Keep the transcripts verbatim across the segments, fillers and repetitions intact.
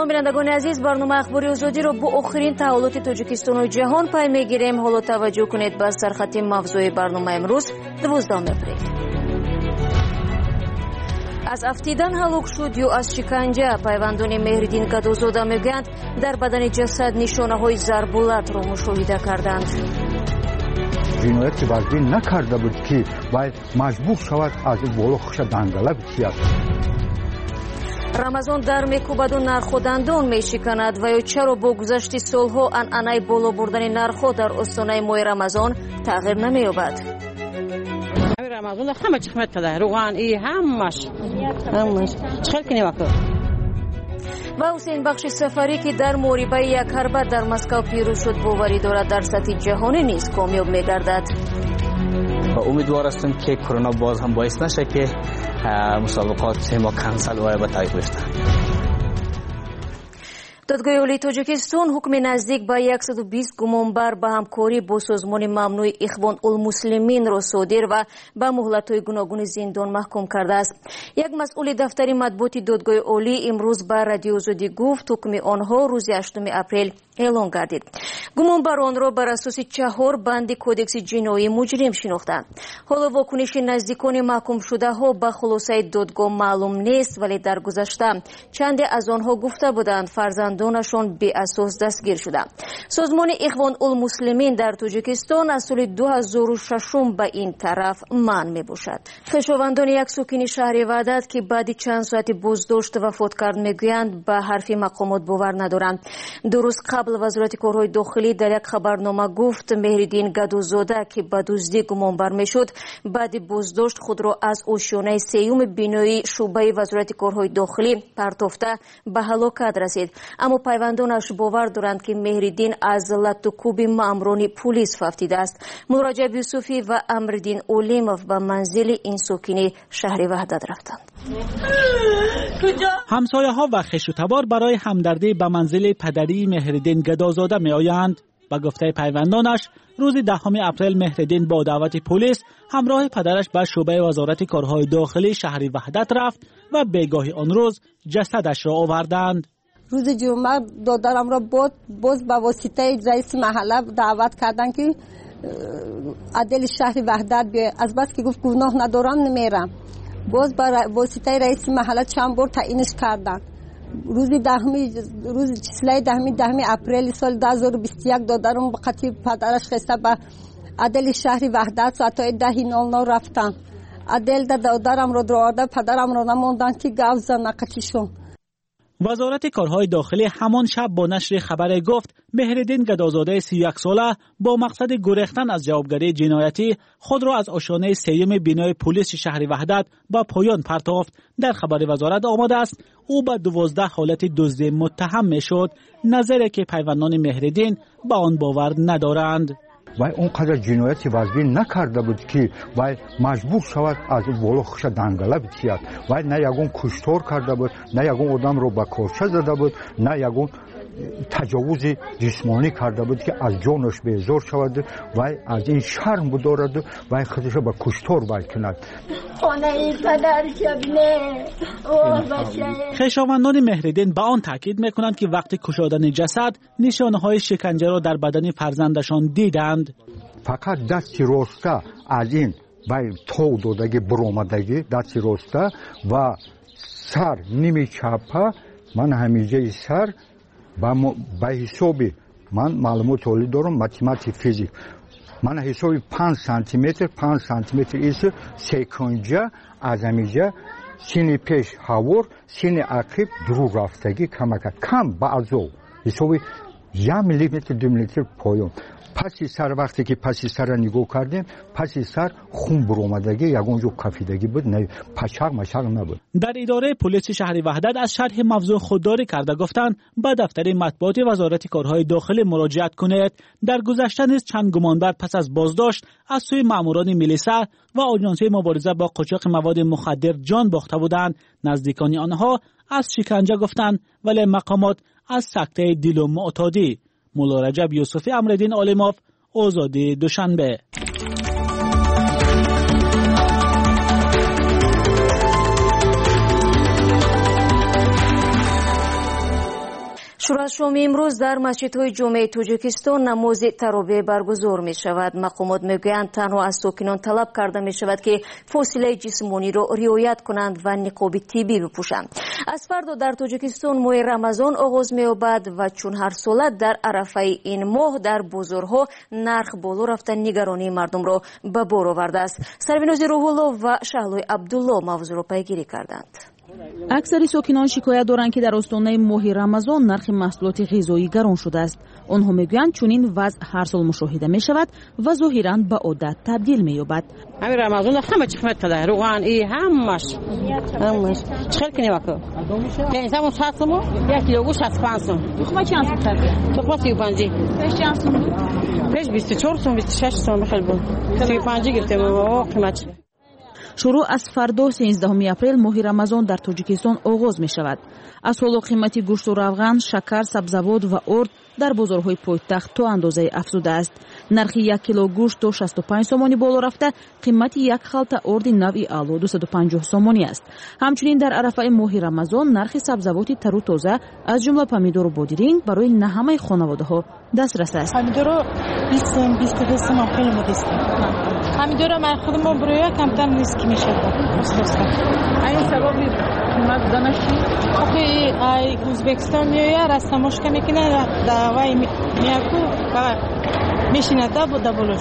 سلام بینندگان عزیز، برنامه اخباری آزادی را با آخرین تحولات تاجیکستان و جهان پی میگیریم. حالا توجه کنید به سرخط موضوع برنامه امروز دوازدهم اپریل. از افتیدن هلاک شد یا از شکنجه؟ پیوندان مهردین گدازاده میگویند در بدن جسد نشانه های ضربالت را مشاهده کردند. جنایتی ورزی نکرده بود که باید مجبور شود از بالا خوش دنگله بکشد. رمضان در میکوبد و نرخ دندان میشکند و یا چرا با گذشت سالها عنعنه بالا بردن نرخ در استانه ماه رمضان تغییر نمییابد؟ رمضان همه چی قیمت کرده، روغن ای همش همش چخیل کنی وقت. و حسین بخش سفری که در موریبه یک حربت در مسکو پیروز شد باوری دارد در سطح جهانی نیز کامیاب میگردد. و امیدوار هستیم که کرونا باز هم باعث نشه که مسابقات ما کنسل و به تعویق بیفته. دادگاه عالی تاجیکستان حکم نزدیک به صد و بیست گمانبر به همکاری با سازمان ممنوع اخوان المسلمین را صادر و به مهلت‌های گوناگون زندان محکوم کرده است. یک مسئول دفتر مطبوعات دادگاه عالی امروز به رادیو آزادی گفت حکم آنها روز هشتم اپریل اعلام گردید. گمانبران را بر اساس چهار بند کودکس جنایی مجرم شناختند. حالا واکنش نزدیکان محکوم شده ها به خلاصه دادگاه معلوم نیست، ولی در گذشته چند از آنها گفته بودند فرزندانشان به اساس دستگیر شدند. سازمان اخوان المسلمین در تاجیکستان از سال دو هزار و شش به این طرف منع می باشد. خویشاوندان یک ساکن شهر وحدت که بعد چند ساعت بازداشت وفات کرد میگویند به حرف مقامات باور ندارند. درست قبل وزارت کارهای داخلی در یک خبرنامه گفت مهردین گدازاده که به دزدی گمانبر میشد بعد بازداشت خود را از آشیانه سیوم بینایی شعبه وزارت کارهای داخلی پرتافته به هلاکت رسید. اما پیوندانش باور دارند که مهردین از لط و کوب ماموران پلیس افتیده است. مراجع یوسفی و امردین اولیموف به منزل این ساکن شهر وحدت رفتند. همسایه ها و خویش و تبار برای همدردی به منزل پدری مهردین گدازاده می آیند. به گفته پیوندانش روز دهم اپریل مهردین با دعوت پلیس همراه پدرش به شعبه وزارت کارهای داخلی شهر وحدت رفت و بیگاه آن روز جسدش را آوردند. روز جمعه دادرم را بود باز به واسطه رئیس محله دعوت کردند که عدل شهر وحدت بیاید. از بس که گفت گناه ندارم نمیرم. باز با واسطه رئیس محله چند بار تعیینش کردند. روز دهمی روز چهل دهمی دهمی اپریل سال دو هزار و بیست و یک دادرم به خاطر پدرش خسته به عدل شهر وحدت ساعت ده نود نود رفتن. عدل دادرم را درآورده پدرم را نماندن که گاو زن قطیشون. وزارت کارهای داخلی همان شب با نشر خبر گفت مهردین گدازاده سی و یک ساله با مقصد گریختن از جوابگری جنایتی خود را از آشیانه سیوم بینای پلیس شهر وحدت با پایان پرتافت. در خبر وزارت آمده است او به دوازده حالت دزدی متهم میشد، نظری که پیوندان مهردین به آن باور ندارند. وای اونقدر جنایتی ورزی نکرده بود که وای مجبور شود از بالا خوش دنگله بکشد. وای نه یگون کشتار کرده بود، نه یگون آدم رو با کارچه زده بود، نه یگون تجاوز جسمانی کرده بود که از جانش بیزار شود. وای از این شرم بدارد وای خودش با کشتار وای کند. خانه این پدر شبنه خویشاوندان مهردین به آن تاکید میکنند که وقتی کشادن جسد نشانه های شکنجه را در بدن فرزندشان دیدند. فقط دست راسته از این وای تو دادگی برآمدگی دست راسته و سر نیمه چپه من همیشه سر به حسابی من معلومات عالی دارم متماتیک فیزیک من حسابی پنج سانتی متر پنج سانتی متر ایست سکنجه از همیشه سینی پیش هوار سینی عقیب درو رفتگی کمک کم بعضو حسابی یک میلیمتر دو میلیمتر پایون. پسی سر وقتی که پسی سر نگاه کردیم پسی سر خون برآمدگی یگانجا کفیدگی بود، نه پچق مشق نبود. در اداره پلیس شهر وحدت از شرح موضوع خودداری کرده گفتند به دفتر مطبوعات وزارت کارهای داخلی مراجعت کنید. در گذشته نیز چند گمانبر پس از بازداشت از سوی ماموران میلیسا و آژانس مبارزه با قاچاق مواد مخدر جان باخته بودند. نزدیکان آنها از شکنجه گفتند ولی مقامات از سکته دل و معتادی. مولا رجب یوسفی، امردین اولیموف، آزادی دوشنبه. شوراشومی امروز در مسجدهای جمعه تاجیکستان نماز تراویح برگزار می شود. مقامات می گویند تنها از ساکنان طلب کرده می شود که فاصله جسمانی را رعایت کنند و نقاب طبی بپوشند. از فردا در تاجیکستان ماه رمضان آغاز می یابد و چون هر ساله در عرفه این ماه در بازارها نرخ بالا رفته نگرانی مردم را به بار آورده است. سربیناز روح‌الله و شهلوی عبدالله موضوع را پیگیری کردند. اکثر ساکنان شکایت دارند که در استانه ماه رمضان نرخ محصولات غذایی گران شده است. آنها میگویند چنین وضع هر سال مشاهده می شود و ظاهراً به عادت تبدیل می یابد. همین رمضان همه چی قیمت شده، روغن ای همش همش چخیل کنی وقت پنج سوم شصت سوم یک کیلو گوشت شصت و پنج سوم. تخم چند سوم؟ تخم سی و پنج. پیش چند سوم؟ پیش بیست و چهار سوم بیست و شش سوم خیلی بود. سی و پنج گرفتم و قیمت شده. شروع از فردا سیزدهم اپریل ماه رمضان در تاجیکستان آغاز می شود. از حالا قیمت گوشت و روغن، شکر، سبزیجات و ارد در بازارهای پایتخت تا اندازه افزوده است. نرخ یک کیلو گوشت تا شصت و پنج سومانی بالا رفته، قیمت یک خلطه ارد نوع اعلی دویست و پنجاه سومانی است. همچنین در عرفه ماه رمضان نرخ سبزیجات تر و تازه از جمله پامیدور و بادرینگ برای نه همه خانواده‌ها دسترس است. پامیدور بیست سوم بیست و دو سوم خیلی مدرسه. پامیدور من خودم برای کمتر نیست که میشه. این سببی قیمت دانشی اوکی ای ازبکستان میاد رستمش که میکنه دعوای میاکو و میشینه تا بود دبلوش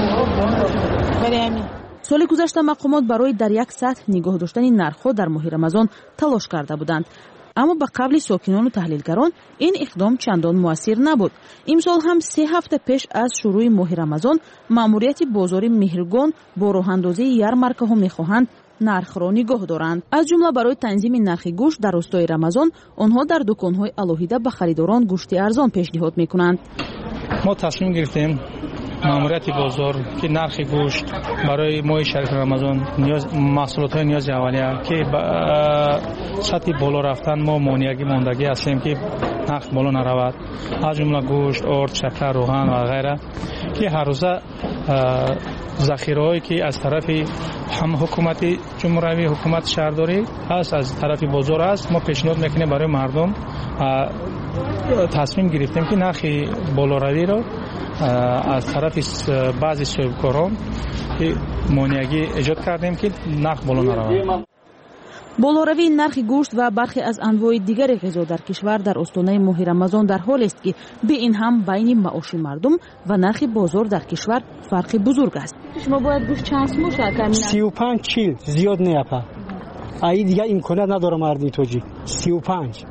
برای همین. سال گذشته مقامات برای در یک سطح نگاه داشتن نرخ‌ها در ماه رمضان تلاش کرده بودند، اما به قبل ساکنان و تحلیلگران این اقدام چندان مؤثر نبود. امسال هم سه هفته پیش از شروع ماه رمضان ماموریت بازار مهرگان با راه‌اندازی یارمارک‌ها می‌خواهند نرخ را نگاه دارند. از جمله برای تنظیم نرخ گوشت در روستای رمضان آنها در دکان‌های الهیده به خریداران گوشت ارزان پیشنهاد می‌کنند. ما تصمیم گرفتیم ماموریت بازار که نرخ گوشت برای ماه شریف رمضان نیاز محصولات نیاز اولیه که سطح بالا رفتن ما مانعی ماندگی هستیم که نرخ بالا نرود، از جمله گوشت، ارد، شکر، روغن و غیره که هر روزه ذخیره‌ای که از طرف هم حکومت جمهوری حکومت شهرداری هست از طرف بازار است، ما پیشنهاد میکنیم برای مردم. تصمیم گرفتیم که نرخ بالاروی را از طرف بعضی صاحبکاران مانعی ایجاد کردیم که نرخ بالا نرود. بالاروی نرخ گوشت و برخی از انواع دیگر غذا در کشور در استانه ماه رمضان در حال است که به این هم بین معاش مردم و نرخ بازار در کشور فرق بزرگ است. شما باید گوشت چند سوم شد؟ سی و پنج چیل زیاد نیاپا. ای دیگه امکانات نداره مردی توجی. سی و پنج.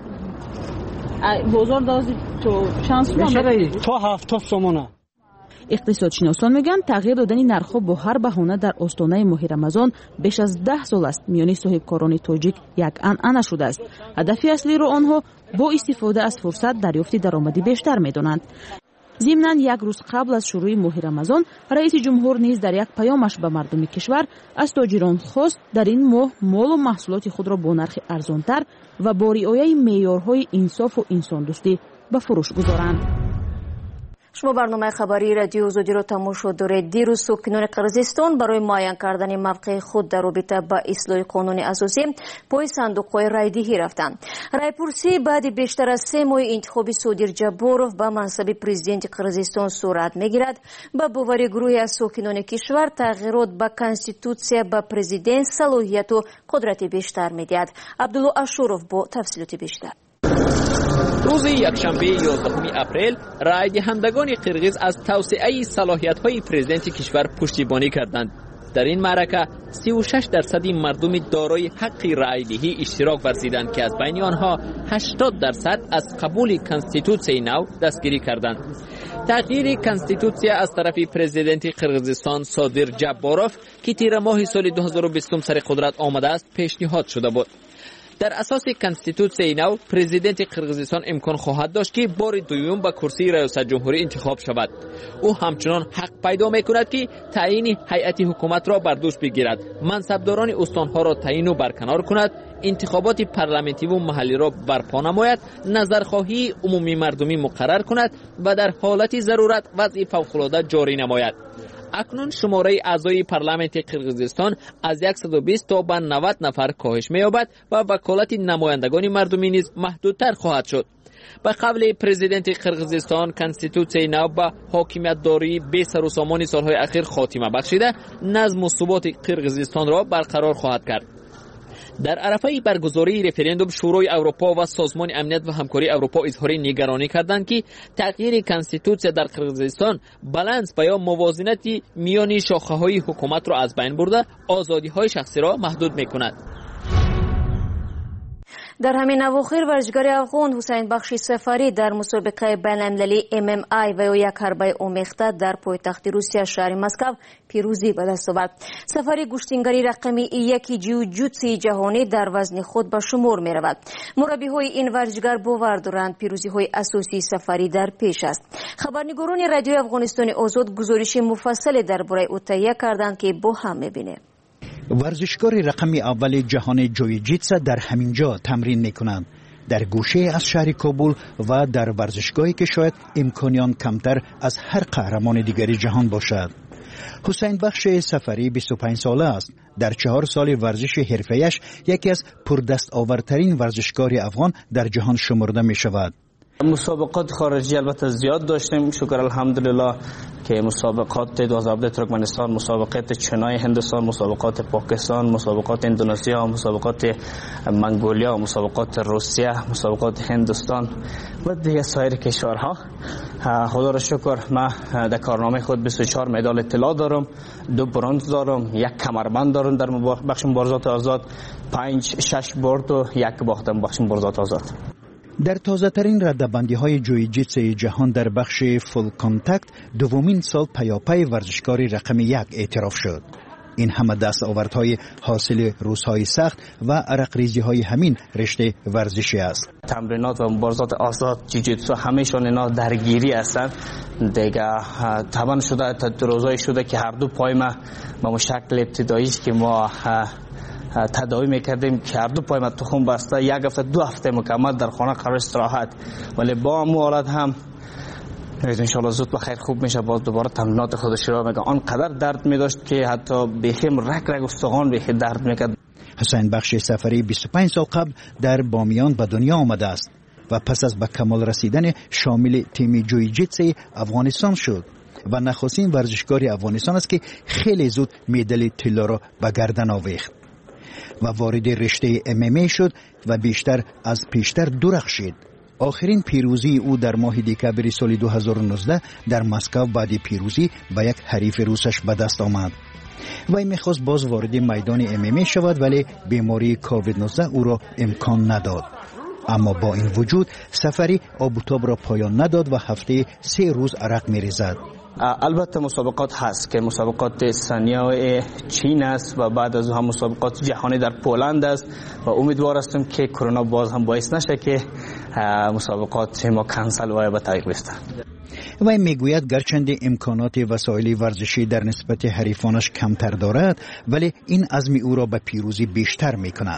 بازار دازی تو چند سوم؟ تا هفتاد سومونه. اقتصادشناسان میگن تغییر دادن نرخ‌ها با هر بهانه در استانه ماه رمضان بیش از ده سال است میان صاحبکاران تاجیک یک عنعنه شده است. هدف اصلی را آنها با استفاده از فرصت دریافت درآمدی بیشتر میدانند. ضمناً یک روز قبل از شروع ماه رمضان رئیس جمهور نیز در یک پیامش به مردم کشور از تاجران خواست در این ماه مال و محصولات خود را با نرخ ارزانتر و با رعایت معیارهای انصاف و انسان دوستی به فروش گذارند. شما برنامه خبری رادیو آزادی را تماشا دارید. دیروز ساکنان قرقیزستان برای معین کردن موقع خود در رابطه با اصلاح قانون اساسی پای صندوق‌های رایدهی رفتند. رایپرسی بعد بیشتر از سه ماه انتخاب صادر جباروف به منصب پرزیدنت قرقیزستان صورت میگیرد. با باور گروهی از ساکنان کشور تغییرات به کنستیتوسیا به پرزیدنت صلاحیت و قدرت بیشتر میدهد. عبدالله اشوروف با تفصیلات بیشتر. روز یکشنبه یازدهم اپریل رای دهندگان قرقیز از توسعه صلاحیت‌های پرزیدنت کشور پشتیبانی کردند. در این معرکه سی و شش درصد مردم دارای حق رای دهی اشتراک ورزیدند که از بین آنها هشتاد درصد از قبول کنستیتوسیای نو دستگیری کردند. تغییر کنستیتوسیا از طرف پرزیدنت قرقیزستان صادر جباروف که تیر ماه سال دو هزار و بیست سر قدرت آمده است پیشنهاد شده بود. در اساس کنستیتوسیای نو پرزیدنت قرقیزستان امکان خواهد داشت که بار دوم به کرسی ریاست جمهوری انتخاب شود. او همچنان حق پیدا میکند که تعیین هیئت حکومت را بر دوش بگیرد، منصبداران استانها را تعیین و برکنار کند، انتخابات پارلمانی و محلی را برپا نماید، نظرخواهی عمومی مردمی مقرر کند و در حالت ضرورت وضع فوق‌العاده جاری نماید. اکنون شماره اعضای پارلمانت قرقیزستان از صد و بیست تا به نود نفر کاهش می‌یابد و وکالت نمایندگان مردمی نیز محدودتر خواهد شد. به قول پرزیدنت قرقیزستان، کنستیتوسیای نو به حاکمیت داری به سر و سامان سالهای اخیر خاتمه بخشیده نظم و ثبات قرقیزستان را برقرار خواهد کرد. در عرفه برگزاری رفراندوم شورای اروپا و سازمان امنیت و همکاری اروپا اظهار نگرانی کردند که تغییر کنستیتوسیا در قرقیزستان بالانس و یا موازنت میان شاخه‌های حکومت را از بین برده آزادی‌های شخصی را محدود می‌کند. در همین اواخر ورزشکار افغان حسین بخش سفری در مسابقه بین‌المللی ام ام ای و یک حربه آمیخته در پایتخت روسیه شهر مسکو پیروزی به دست آورد. سفری گشتنگری رقمی یکی جیوجیتسو جهانی در وزن خود به شمار می رود. مربی های این ورزشکار باور دارند پیروزی های اساسی سفری در پیش است. خبرنگاران رادیو افغانستان آزاد گزارش مفصل درباره او تهیه کردند که با هم می‌بینیم. ورزشکار رقم اول جهان جویجیتسو در همینجا تمرین میکنند، در گوشه از شهر کابل و در ورزشگاهی که شاید امکانیان کمتر از هر قهرمان دیگری جهان باشد. حسین بخش سفری بیست و پنج ساله است. در چهار سال ورزش حرفه‌ایش یکی از پردستاورترین ورزشکار افغان در جهان شمرده می شود. مسابقات خارجی البته زیاد داشتیم، شکر الحمدلله که مسابقات دوازده ترکمنستان، مسابقات چینای هندوستان، مسابقات پاکستان، مسابقات اندونزیا، مسابقات منگولیا، مسابقات روسیه، مسابقات هندوستان و دیگه سایر کشورها. خدا را شکر من در کارنامه خود بیست و چهار مدال طلا دارم، دو برنز دارم، یک کمربند دارم در بخش مبارزات آزاد، پنج شش برد و یک باختم بخش مبارزات آزاد. در تازه ترین ردبندی های جویجیتسو جهان در بخش فول کانتکت دومین سال پیاپی ورزشکاری رقم یک اعتراف شد. این همه دستاوردهای حاصل روزهای سخت و عرق ریزی های همین رشته ورزشی است. تمرینات و مبارزات آزاد جوجیتسو همیشون اینا درگیری هستن دیگه. طبعا شده تا روزای شده که هر دو پای ما به شکل ابتداییش که ما تداوی میکردیم که هر دو پای ما تخم بسته، یک هفته دو هفته مکمل در خانه قرار استراحت، ولی با هم حالت هم انشالله زود بخیر خوب میشه. باز دوباره تمرینات خودش را میگه آنقدر درد میداشت که حتی بخیم رگ رگ استخوان بخی درد میکرد. حسین بخش سفری بیست و پنج سال قبل در بامیان به دنیا آمده است و پس از به کمال رسیدن شامل تیم جویجیتسو افغانستان شد و نخستین ورزشکار افغانستان است که خیلی زود مدال طلا را به گردن آویخت و وارد رشته ام ام ای شد و بیشتر از پیشتر درخشید. آخرین پیروزی او در ماه دکامبر سال دو هزار و نوزده در مسکو بعد پیروزی با یک حریف روسش به دست آمد. وی میخواست باز وارد میدان ام ام ای شود ولی بیماری کووید نوزده او را امکان نداد. اما با این وجود سفری آبوتاب را پایان نداد و هفته سه روز عرق میریزد. البته مسابقات هست که مسابقات ثانیه چین است و بعد از هم مسابقات جهانی در پولند است و امیدوار هستم که کرونا باز هم باعث نشه که مسابقات ما کنسل و به تعویق بیفته. وی میگوید گرچند امکانات وسایل ورزشی در نسبت حریفانش کمتر دارد ولی این عزم او را به پیروزی بیشتر میکند.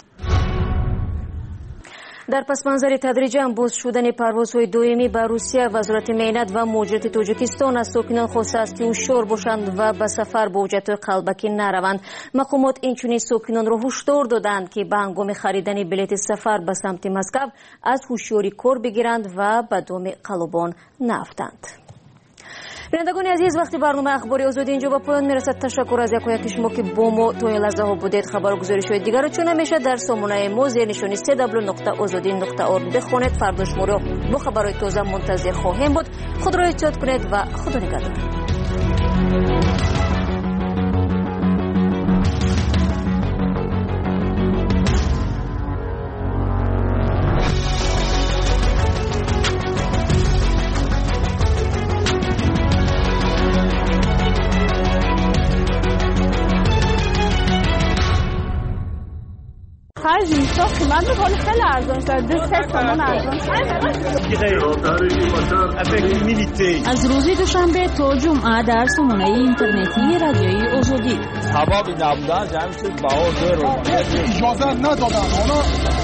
در پس منظر تدریجا باز شدن پروازهای دائمی به روسیه، وزارت معینت و مهاجرت تاجیکستان از ساکنان خواسته است که هوشیار باشند و به سفر با حجتهای قلبکی نروند. مقامات اینچنین ساکنان را هشدار دادند که به هنگام خریدن بلیط سفر به سمت مسکو از هوشیاری کار بگیرند و به دام قلبان نیفتند. بینندگان عزیز، وقتی برنامه اخباری آزادی اینجا به پایان میرسد. تشکر از یکایک شما که با ما تا این لحظه ها بودید. خبر و گزارش های دیگر رو چون همیشه در سامانه ما زیر نشانی سی دبلیو نقطه آزادی نقطه اورگ بخونید. فردا شما را با خبرهای تازه منتظر خواهیم بود. خود را احتیاط کنید و خدا نگهدار. خرج میساخت من میکنه خیلی ارزان شد دو سه تومن ارزان شد. از روز دوشنبه تا جمعه در سامانه اینترنتی رادیوی آزادی حبابی نبودن جمع شد بهار رو اجازه ندادن.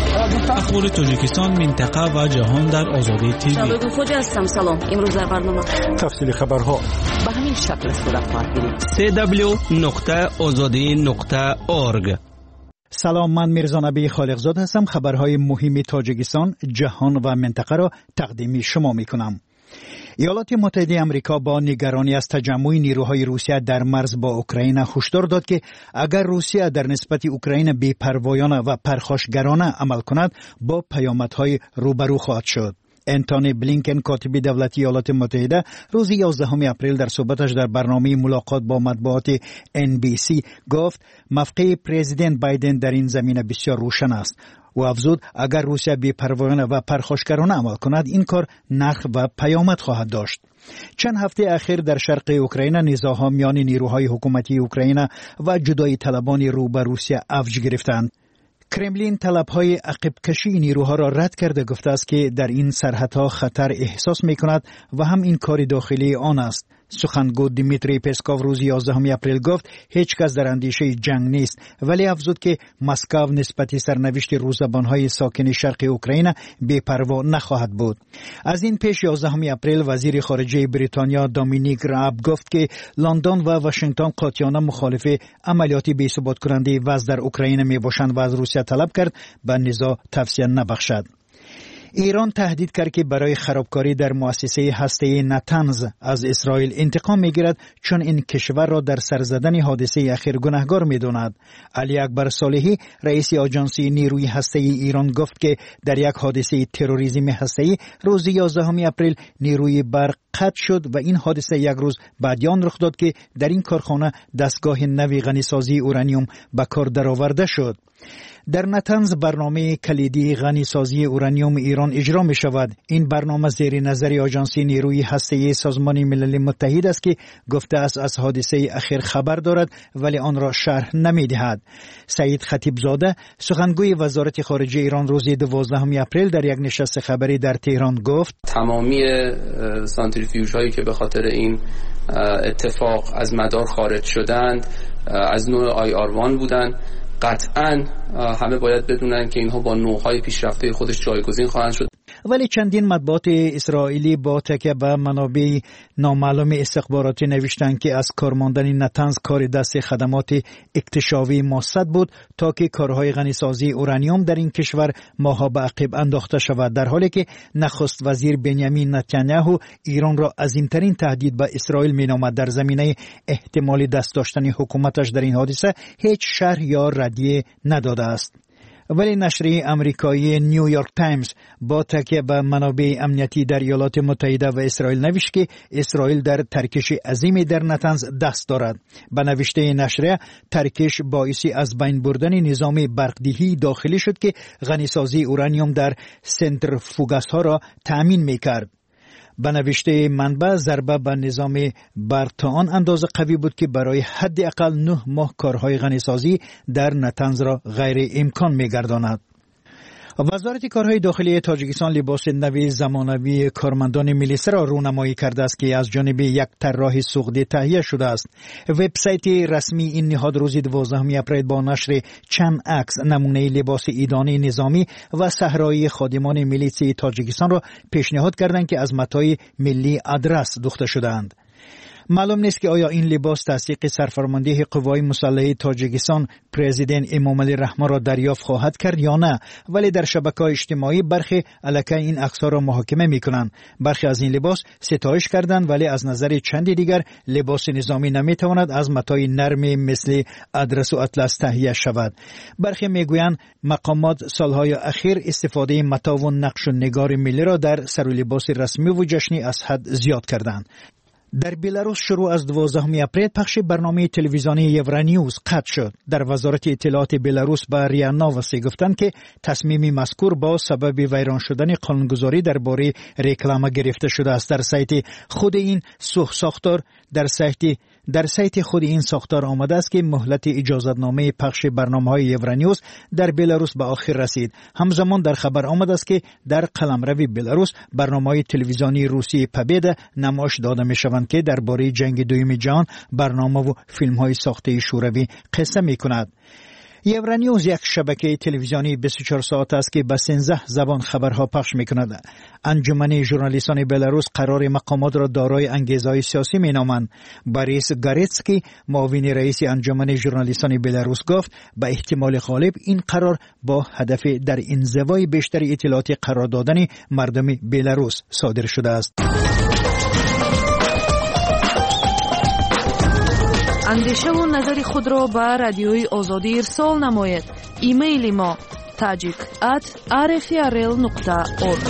اخبار تاجیکستان، منطقه و جهان در آزادی تیوی. شباب خوش هستم. سلام. امروز در برنامه تفصیل خبرها به همین شکل صورت خواهد گرفت. سی دبلیو نقطه آزادی نقطه اورگ. سلام، من میرزا نبی خالقزاد هستم. خبرهای مهم تاجیکستان، جهان و منطقه را تقدیم شما میکنم. ایالات متحده آمریکا با نگرانی از تجمع نیروهای روسیه در مرز با اوکراین هشدار داد که اگر روسیه در نسبت اوکراین بی‌پروایانه و پرخاشگرانه عمل کند با پیامدهای روبرو خواهد شد. انتونی بلینکن کاتب دولتی ایالات متحده روز یازدهم اپریل در صحبتش در برنامه ملاقات با مطبوعات ان بی سی گفت موقع پرزیدنت بایدن در این زمینه بسیار روشن است. و افزود اگر روسیه بی‌پروایانه و پرخاشگرانه عمل کند این کار نخ و پیامد خواهد داشت. چند هفته اخیر در شرق اوکراین نزاع‌ها میان نیروهای حکومتی اوکراین و جدایی طلبان رو به روسیه افج گرفتند. کرملین طلب‌های عقب کشی نیروها را رد کرده گفته است که در این سرحدها خطر احساس می‌کند و هم این کار داخلی آن است. سخنگو دیمیتری پسکوف روز یازدهم اپریل گفت هیچ کس در اندیشه جنگ نیست، ولی افزود که مسکو نسبت سرنوشت روزبان‌های ساکن شرق اوکراین بی‌پروا نخواهد بود. از این پیش یازدهم اپریل وزیر خارجه بریتانیا دومینیک راب گفت که لندن و واشنگتن قاطعانه مخالف عملیات بی‌ثبات کننده وضع در اوکراین میباشند و از روسیه طلب کرد به نزاع توسعه نبخشد. ایران تهدید کرد که برای خرابکاری در مؤسسه هسته‌ای نتنز از اسرائیل انتقام میگیرد چون این کشور را در سر زدن حادثه اخیر گناهکار میداند. علی اکبر صالحی رئیس آژانسی نیروی هسته‌ای ایران گفت که در یک حادثه تروریسم هسته‌ای روز یازدهم اپریل نیروی برق قطع شد و این حادثه یک روز بعد آن رخ داد که در این کارخانه دستگاه نوی غنیسازی اورانیوم به کار درآورده شد. در نتنز برنامه کلیدی غنیسازی اورانیوم ایران اجرا می شود. این برنامه زیر نظر آژانسی نیروی هسته‌ای سازمان ملل متحد است که گفته است از حادثه اخیر خبر دارد ولی آن را شرح نمی دهد. سعید خطیبزاده سخنگوی وزارت خارجه ایران روز دوازدهم اپریل در یک نشست خبری در تهران گفت تمامی سانتریفیوژ هایی که به خاطر این اتفاق از مدار خارج شدند از نوع آی آر وان بودند. قطعاً همه باید بدونن که اینها با نوع‌های پیشرفته خودش جایگزین خواهند شد. ولی چندین مطبوعات اسرائیلی با تکیه به منابع نامعلوم استخباراتی نوشتند که از کارماندن نتنز کار دست خدمات اکتشافی ماسد بود تا که کارهای غنیسازی اورانیوم در این کشور ماها به عقب انداخته شود، در حالی که نخست وزیر بنیامین نتانیاهو ایران را عظیمترین تهدید به اسرائیل مینامد. در زمینه احتمال دست داشتن حکومتش در این حادثه هیچ شرح یا ردیه نداده است. ولی نشریه آمریکایی نیویورک تایمز با تکیه به منابع امنیتی در ایالات متحده و اسرائیل نوشت که اسرائیل در ترکش عظیمی در نتنز دست دارد. به نوشته نشریه ترکش باعثی از بین بردن نظام برقدهی داخلی شد که غنیسازی اورانیوم در سنترفوگاس‌ها را تأمین می‌کرد. به نوشته منبع ضربه به نظام برق تا آن اندازه قوی بود که برای حداقل نه ماه کارهای غنیسازی در نتنز را غیر امکان می‌گرداند. وزارت کارهای داخلی تاجیکستان لباس نوی زمانوی کارمندان ملیسه را رونمایی کرده است که از جانب یک طراح سعودی تهیه شده است. وبسایت رسمی این نهاد روز دوازدهم اپریل با نشر چند عکس نمونه لباس ایدانی نظامی و صحرایی خادمان ملیسه تاجیکستان را پیشنهاد کردند که از متاع ملی ادرس دوخته شده‌اند. معلوم نیست که آیا این لباس تصدیق سرفرمانده قوای مسلحه تاجیکستان پرزیدنت امامعلی رحمان را دریافت خواهد کرد یا نه، ولی در شبکه‌های اجتماعی برخی علیه این عکس‌ها را محاکمه می‌کنند. برخی از این لباس ستایش کردند ولی از نظر چند دیگر لباس نظامی نمی‌تواند از متاع نرم مثل ادرس و اطلس تهیه شود. برخی می‌گویند مقامات سالهای اخیر استفاده متاع و نقش و نگار ملی را در سر لباس رسمی و جشنی از حد زیاد کردند. در بلاروس شروع از دوازدهم اپریل پخش برنامه تلویزیونی یورانیوز قطع شد. در وزارت اطلاعات بلاروس به ریا نووستی گفتند که تصمیم مذکور با سبب ویران شدن قانونگذاری درباره رکلام گرفته شده است. در سایت خود این سوء ساختار در سایت در سایت خود این ساختار آمده است که مهلت اجازتنامه پخش برنامه‌های اورانیوز در بلاروس به آخر رسید. همزمان در خبر آمده است که در قلمرو بلاروس برنامه‌های تلویزیونی روسی پبیدا نمایش داده می‌شوند که درباره جنگ دوم جهان برنامه و فیلم‌های ساخته شوروی قصه می‌کند. یورانیوز یک شبکه تلویزیونی بیست و چهار ساعت است که به سیزده زبان خبرها پخش می‌کند. انجمن ژورنالیستان بلاروس قرار مقامات را دارای انگیزه‌های سیاسی می‌نامند. باریس گاریتسکی معاون رئیس انجمن ژورنالیستان بلاروس گفت به احتمال غالب این قرار با هدف در انزوای بیشتر اطلاعات قرار دادن مردم بلاروس صادر شده است. اندیشه و نظر خود را به رادیوی آزادی ارسال نماید. ایمیل ما تاجیک ات آر اف ار ال نقطه اورگ.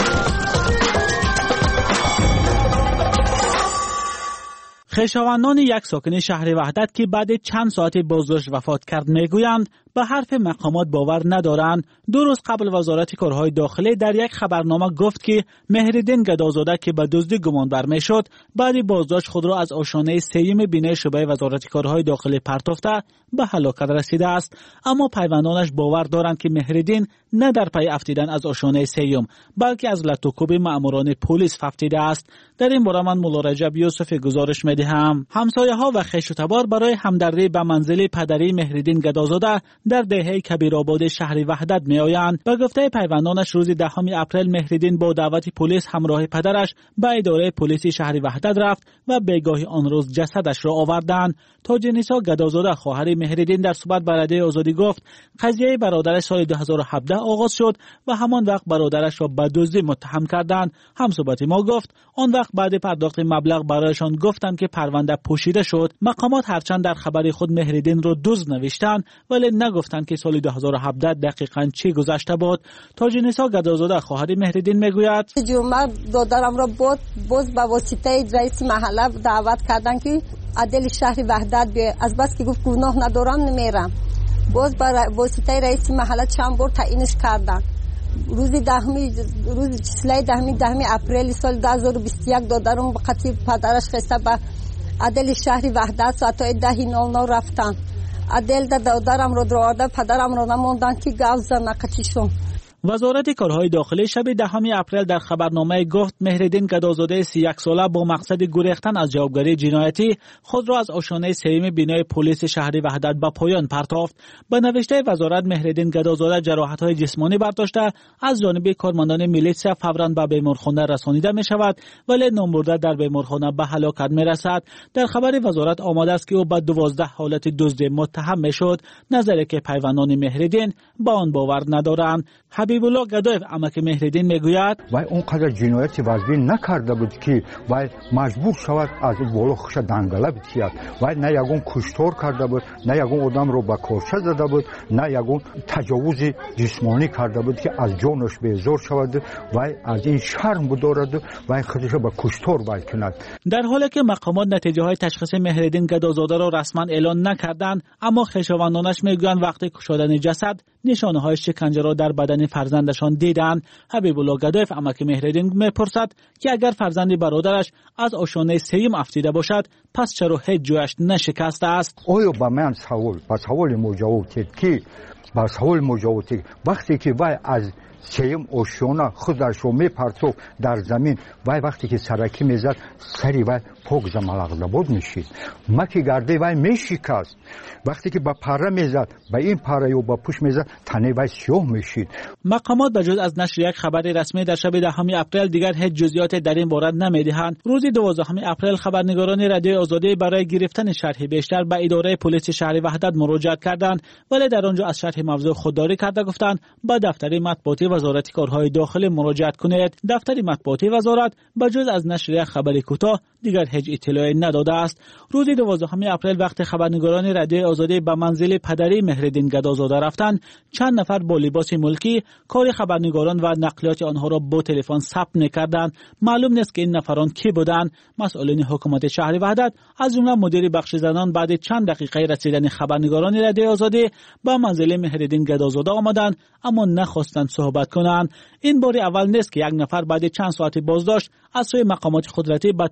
خویشاوندان یک ساکن شهر وحدت که بعد چند ساعت بازداشت وفات کرد میگویند به حرف مقامات باور ندارند. دو روز قبل وزارت کارهای داخلی در یک خبرنامه گفت که مهرالدین گدازاده که به دزدی گمانبر میشد بعد بازداشت خود را از آشیانه سیم بینه شعبه وزارت کارهای داخلی پرتافته به هلاکت رسیده است. اما پیوندانش باور دارند که مهرالدین نه در پی افتیدن از آشیانه سیم بلکه از لطوکوب ماموران پلیس ففتیده است. در این باره من مولا رجب یوسف گزارش میدهم. همسایه ها و خویش و تبار برای همدردی به منزل پدری مهرالدین گدازاده در دهه کبیرآباد شهر وحدت می آیند. به گفته پیوندانش روز دهم اپریل مهرالدین با دعوت پلیس همراه پدرش به اداره پلیس شهر وحدت رفت و بیگاهی آن روز جسدش را آوردند. تاج‌نیسا گدازاده خواهر مهرالدین در صحبت با رادیو آزادی گفت قضیه برادرش سال دو هزار و هفده آغاز شد و همان وقت برادرش را به دزدی متهم کردند. همصحبت ما گفت آن وقت بعد پرداخت مبلغ برایشان گفتند که پرونده پوشیده شد. مقامات هرچند در خبر خود مهرالدین را دزد نوشتند ولی نگفتند که سال دو هزار و هفده دقیقاً چی گذشته بود. تاج‌نیسا گدازاده خواهر مهرالدین میگوید جمعه دادرم را بود باز به واسطه رئیس محله دعوت کردن که عدل شهر وحدت بیه. از بس که گفت گناه ندارم نمیرم. باز با واسطه رئیس محله چند بار تعیینش کردن. روز دهمی روز چسله دهمی دهمی اپریل سال دو هزار و بیست و یک دادرم به خاطر پدرش خسته به عدل شهر وحدت ساعت ده نو نو رفتن. عدل دادرم رو درآورده پدرم رو نموندن که گاوزا نقچیشون. وزارت کارهای داخلی شب دهم اپریل در خبرنامه گفت مهرالدین گدازاده سی و یک ساله با مقصد گریختن از جوابگری جنایتی خود را از آشیانه سیم بینای پلیس شهر وحدت به پایان پرتافت. به نوشته وزارت مهرالدین گدازاده جراحت‌های جسمانی برداشته از جانب کارمندان میلیسیا فوراً به بیمارخانه رسانیده می شود ولی نامبرده در بیمارخانه به هلاکت می رسد. در خبر وزارت آمده است که او به دوازده حالت دزدی متهم می شد. نظری که پیوندان مهرالدین با آن باور ندارند. حبیب الله گدایف عمک مهرالدین میگوید وای اونقدر جنایتی وزبین نکرده بود که وای مجبور شود از بالا خوش دنگله بتید. وای نه یگون کشتار کرده بود نه یگون آدم رو با کارچه زده بود نه یگون تجاوز جسمانی کرده بود که از جانش بیزار شود. وای از این شرم بدارد وای خودش به کشتار وای کند. در حالی که مقامات نتیجه های تشخیص مهرالدین گدازاده را رسما اعلان نکردند اما خویشاوندانش میگویند وقتی کشادن جسد نشانه های شکنجه را در بدن فرزندشان دیدند. حبیب الله گدایف عمک مهرالدین میپرسد که اگر فرزند برادرش از آشیانه سیم افتیده باشد پس چرا هیچ جایش نشکسته است؟ آیا با من سوال با سوال مجاوب که با سوال مجاوب وقتی که وای از سیم آشیانه خودش رو میپرتوف در زمین وای وقتی که سرکی میزد سری وای پاک زملغده بود میشید مکی گرده وای میشکست. وقتی که با پره میزد با این پره و با پوش میزد تنه وای سیاه میشید. مقامات بجز از نشر یک خبر رسمی در شب دهم اپریل دیگر هیچ جزئیات در این باره نمیدهند. روز دوازدهم اپریل خبرنگاران رادیو آزادی برای گرفتن شرح بیشتر به اداره پلیس شهر وحدت مراجعه کردند ولی در آنجا از شرح موضوع خودداری کرده گفتند با دفتر مطبوعاتی وزارت کارهای داخلی مراجعت کنید. دفتر مطبوعاتی وزارت بجز از نشر یک خبر کوتاه دیگر هیچ اطلاعی نداده است. روز دوازدهم اپریل وقت خبرنگاران رادیو آزادی به منزل پدری مهرالدین گدازاده رفتند چند نفر با لباس ملکی کار خبرنگاران و نقلیات آنها را با تلفن ثبت می‌کردند. معلوم نیست که این نفران کی بودند. مسئولین حکومت شهر وحدت از جمله مدیر بخش زنان بعد چند دقیقه رسیدن خبرنگاران رادیو آزادی به منزل مهرالدین گدازاده آمدند اما نخواستند صحبت کنند. این بار اول نیست که یک نفر بعد چند ساعت بازداشت از سوی مقامات قدرتی به طور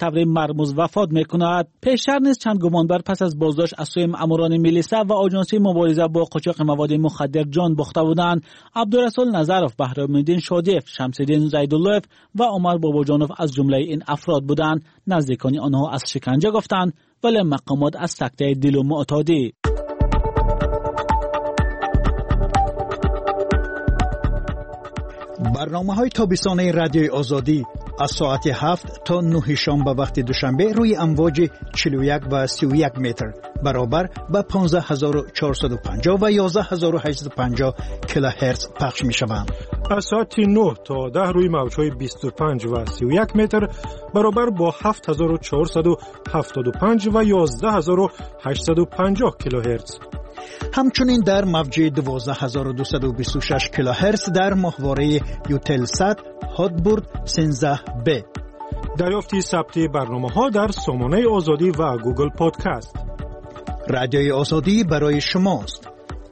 مرموز وفات میکند. پیشتر نیز چند گمانبر پس از بازداشت از سوی ماموران میلیسا و آژانس مبارزه با قاچاق مواد مخدر جان باخته بودند. عبدالرسول نظرов، بهرام‌الدین شادیف، شمس‌الدین زیدالله‌اف و عمر باباجانوف از جمله این افراد بودند. نزدیکان آنها از شکنجه گفتند ولی مقامات از سکته دل و معتادی. برنامه‌های تابستانه رادیوی آزادی از ساعت هفت تا نه شام به وقت دوشنبه روی امواج چهل و یک و سی و یک متر برابر به پانزده هزار و چهارصد و پنجاه و یازده هزار و هشتصد و پنجاه کیلوهرتز پخش می‌شوند. از ساعت نه تا ده روی موج‌های بیست و پنج و سی و یک متر برابر با هفت هزار و چهارصد و هفتاد و پنج و یازده هزار و هشتصد و پنجاه کیلوهرتز. همچنین در موج دوازده هزار و دویست و بیست و شش کیلوهرتز در ماهواره یوتلسات هاتبورد سیزده بی. دریافتی ثبت برنامه‌ها در سامانه آزادی و گوگل پادکست. رادیوی آزادی برای شماست.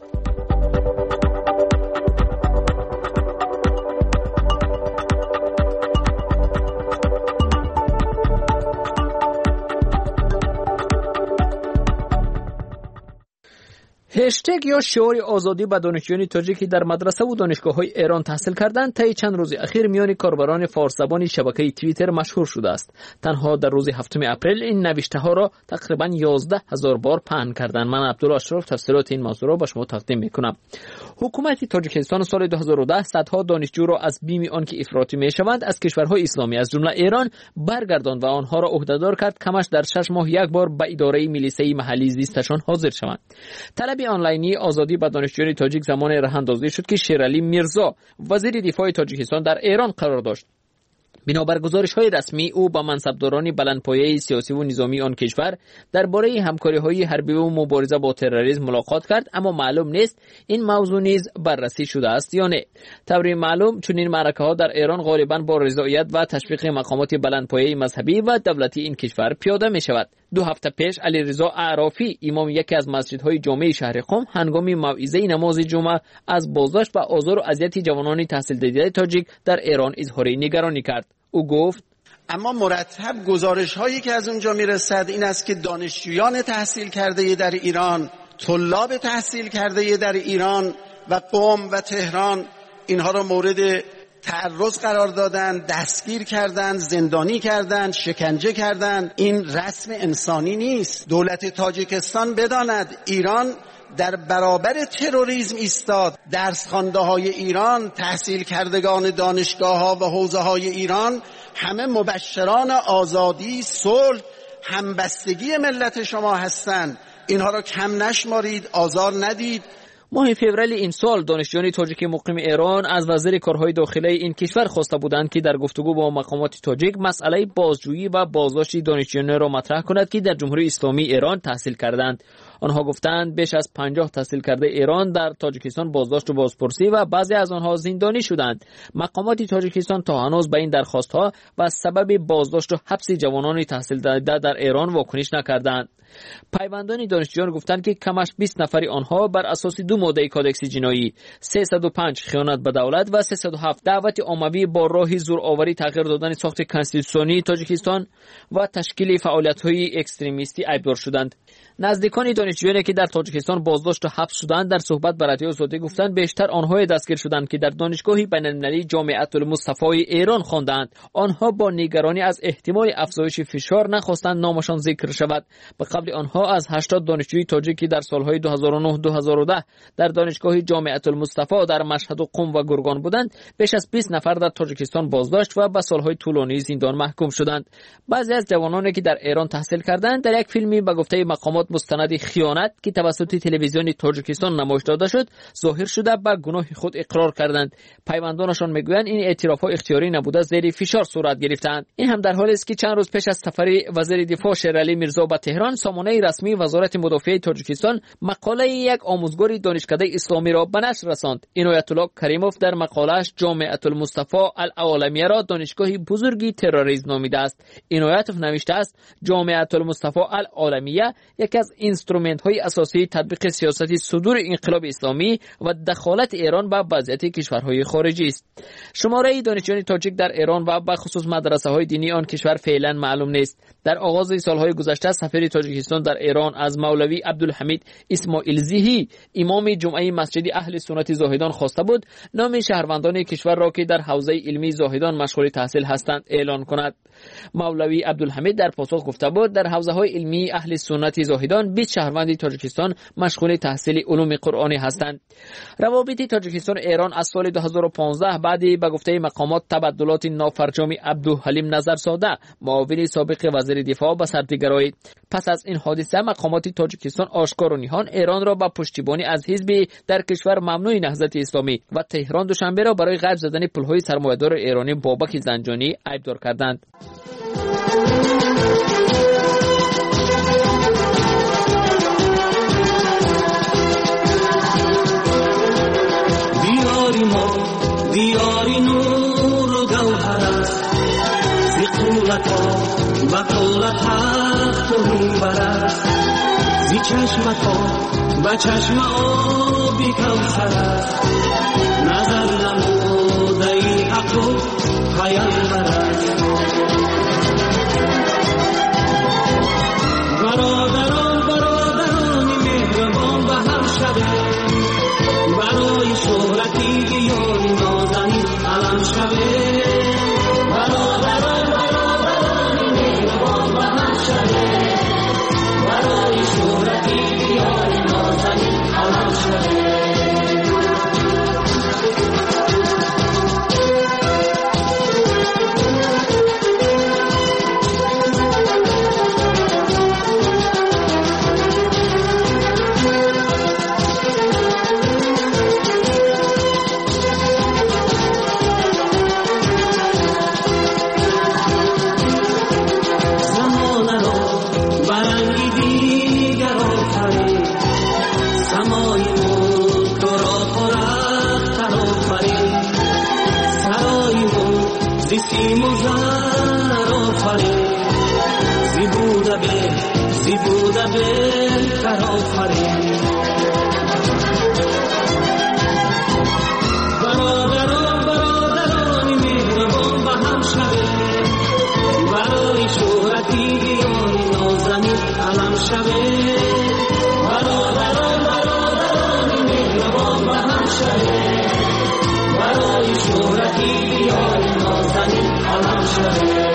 هشتگ یا شعار آزادی به دانشجویان تاجیکی در مدرسه و دانشگاه‌های ایران تحصیل کردند طی چند روز اخیر میان کاربران فارس زبان شبکه توییتر مشهور شده است. تنها در روز هفتم اپریل این نوشته‌ها را تقریباً یازده هزار بار پهن کردند. من عبدالله اشرف تفسیرات این موضوع را به شما تقدیم می‌کنم. حکومت تاجیکستان سال دو هزار و ده صدها دانشجو را از بیم آنکه افراطی می‌شوند از کشورهای اسلامی از جمله ایران برگرداند و آنها را عهده‌دار کرد کمش در شش ماه یک بار به اداره میلیسه محلی زیستشان حاضر شوند. طلب آنلاینی آزادی به دانشجویان تاجیک زمان راه‌اندازی شد که شیرعلی میرزا وزیر دفاع تاجیکستان در ایران قرار داشت. بنابر گزارش‌های رسمی او با منصبداران بلندپایه سیاسی و نظامی آن کشور درباره همکاری‌های حربی و مبارزه با تروریسم ملاقات کرد، اما معلوم نیست این موضوع نیز بررسی شده است یا نه. طوری معلوم چنین معرکه‌ها در ایران غالباً با رضایت و تشویق مقامات بلندپایه مذهبی و دولتی این کشور پیاده می‌شود. دو هفته پیش علیرضا اعرافی امام یکی از مسجدهای جامع شهر قم هنگام موعظه نماز جمعه از بازداشت و آزار و اذیت جوانان تحصیل دیده تاجیک در ایران اظهار نگرانی کرد. او گفت اما مرتب گزارش هایی که از اونجا میرسد این است که دانشجویان تحصیل کرده در ایران، طلاب تحصیل کرده در ایران و قم و تهران اینها را مورد تعرض قرار دادن، دستگیر کردند، زندانی کردند، شکنجه کردند. این رسم انسانی نیست. دولت تاجیکستان بداند ایران در برابر تروریسم ایستاد. درسخوانده های ایران، تحصیل کردگان دانشگاه ها و حوزه های ایران همه مبشران آزادی، صلح، همبستگی ملت شما هستند. اینها را کم نشمارید، آزار ندید. ماه فوریه این سال دانشجویان تاجیک مقیم ایران از وزیر کارهای داخلی این کشور خواسته بودند که در گفتگو با مقامات تاجیک مسئله بازجویی و بازداشت دانشجویان را مطرح کند که در جمهوری اسلامی ایران تحصیل کردند. آنها گفتند بیش از پنجاه تحصیل کرده ایران در تاجیکستان بازداشت و بازپرسی و بعضی از آنها زندانی شدند. مقامات تاجیکستان تا هنوز به این درخواست‌ها و سبب بازداشت و حبس جوانان تحصیل دیده در ایران واکنش نکردند. پیوندان دانشجویان گفتند که کمش بیست نفر آنها بر اساس دو ماده کادکس جنایی سیصد و پنج خیانت به دولت و سیصد و هفت دعوت عمومی با راه زورآوری تغییر دادن ساخت کنستیتوسیونی تاجیکستان و تشکیل فعالیت‌های اکستریمیستی ایبدار شدند. نزدیکان دانشجویانی که در تاجیکستان بازداشت و حبس شدند در صحبت با رادیو آزادی گفتند بیشتر آنها دستگیر شدند که در دانشگاه بین‌المللی جامعه المصطفی ایران خواندند. آنها با نگرانی از احتمال افزایش فشار نخواستند نامشان ذکر شود. به قبل آنها از هشتاد دانشجوی تاجیکی در سالهای دو هزار و نه دو هزار و ده در دانشگاه جامعه المصطفی در مشهد و قم و گرگان بودند، بیش از بیست نفر در تاجیکستان بازداشت و به سالهای طولانی زندان محکوم شدند. بعضی از جوانانی که در ایران تحصیل کردند در یک فیلمی به گفته مقامات مستند خیانت که توسط تلویزیون تاجیکستان نمایش داده شد ظاهر شده به گناه خود اقرار کردند. پیوندانشان میگویند این اعتراف‌ها اختیاری نبوده، زیر فشار صورت گرفتند. این هم در حالی است که چند روز پیش از سفر وزیر دفاع شیرعلی میرزا به تهران سامانه رسمی وزارت مدافع تاجیکستان مقاله یک آموزگار دانشکده اسلامی را به نشر رساند. عنایت الله کریموف در مقاله‌اش جامعه المصطفی العالمیه را دانشگاه بزرگی تروریسم نامیده است. عنایتوف نوشته است جامعه المصطفی العالمیه یکی از اینسترومنت های اساسی تطبیق سیاست صدور انقلاب اسلامی و دخالت ایران به وضعیت کشورهای خارجی است. شماره دانشجویان تاجیک در ایران و به خصوص مدرسه های دینی آن کشور فعلا معلوم نیست. در آغاز سالهای گذشته سفیر تاجیکستان در ایران از مولوی عبدالحمید اسماعیل زیهی امام جمعه مسجد اهل سنت زاهدان خواسته بود نام شهروندان کشور را که در حوزه علمی زاهدان مشغول تحصیل هستند اعلان کند. مولوی عبدالحمید در پاسخ گفته بود در حوزه های علمی اهل سنت زاهدان بیست شهروند تاجیکستان مشغول تحصیل علوم قرآنی هستند. روابط تاجیکستان ایران از سال دو هزار و پانزده بعد به گفته مقامات تبادلات نافرجام عبدالحلیم نظرزاده معاون سابق وزیر دفاع به سر گرایید. پس از این حادثه مقامات تاجیکستان آشکار و نهان ایران را با پشتیبانی از حزب در کشور ممنوع نهضت اسلامی و تهران دوشنبه را برای غرب زدن پلهای سرمایه‌دار ایرانی بابک زنجانی عیبدار کردند. دیاری ما دیاری نور و گوهر است زی قولتا و قولت حق تو میبر است زی چشمتا و چشم آبی کوثر است نظر نموده ای حق و پیامبر است. برادران برادرانی مهربان به هم شده برای شهرتی یاری نازنین علم شده. برادران برادرانی مهربان به هم شده برای شهرتی یاری نازنین علم شده. برادران برادرانی مهربان به هم شده برای شهرتی دیاری نازنین علم شده. برادران برادرانی مهربان به هم شده برای شهرتی دیاری نازنین علم شده.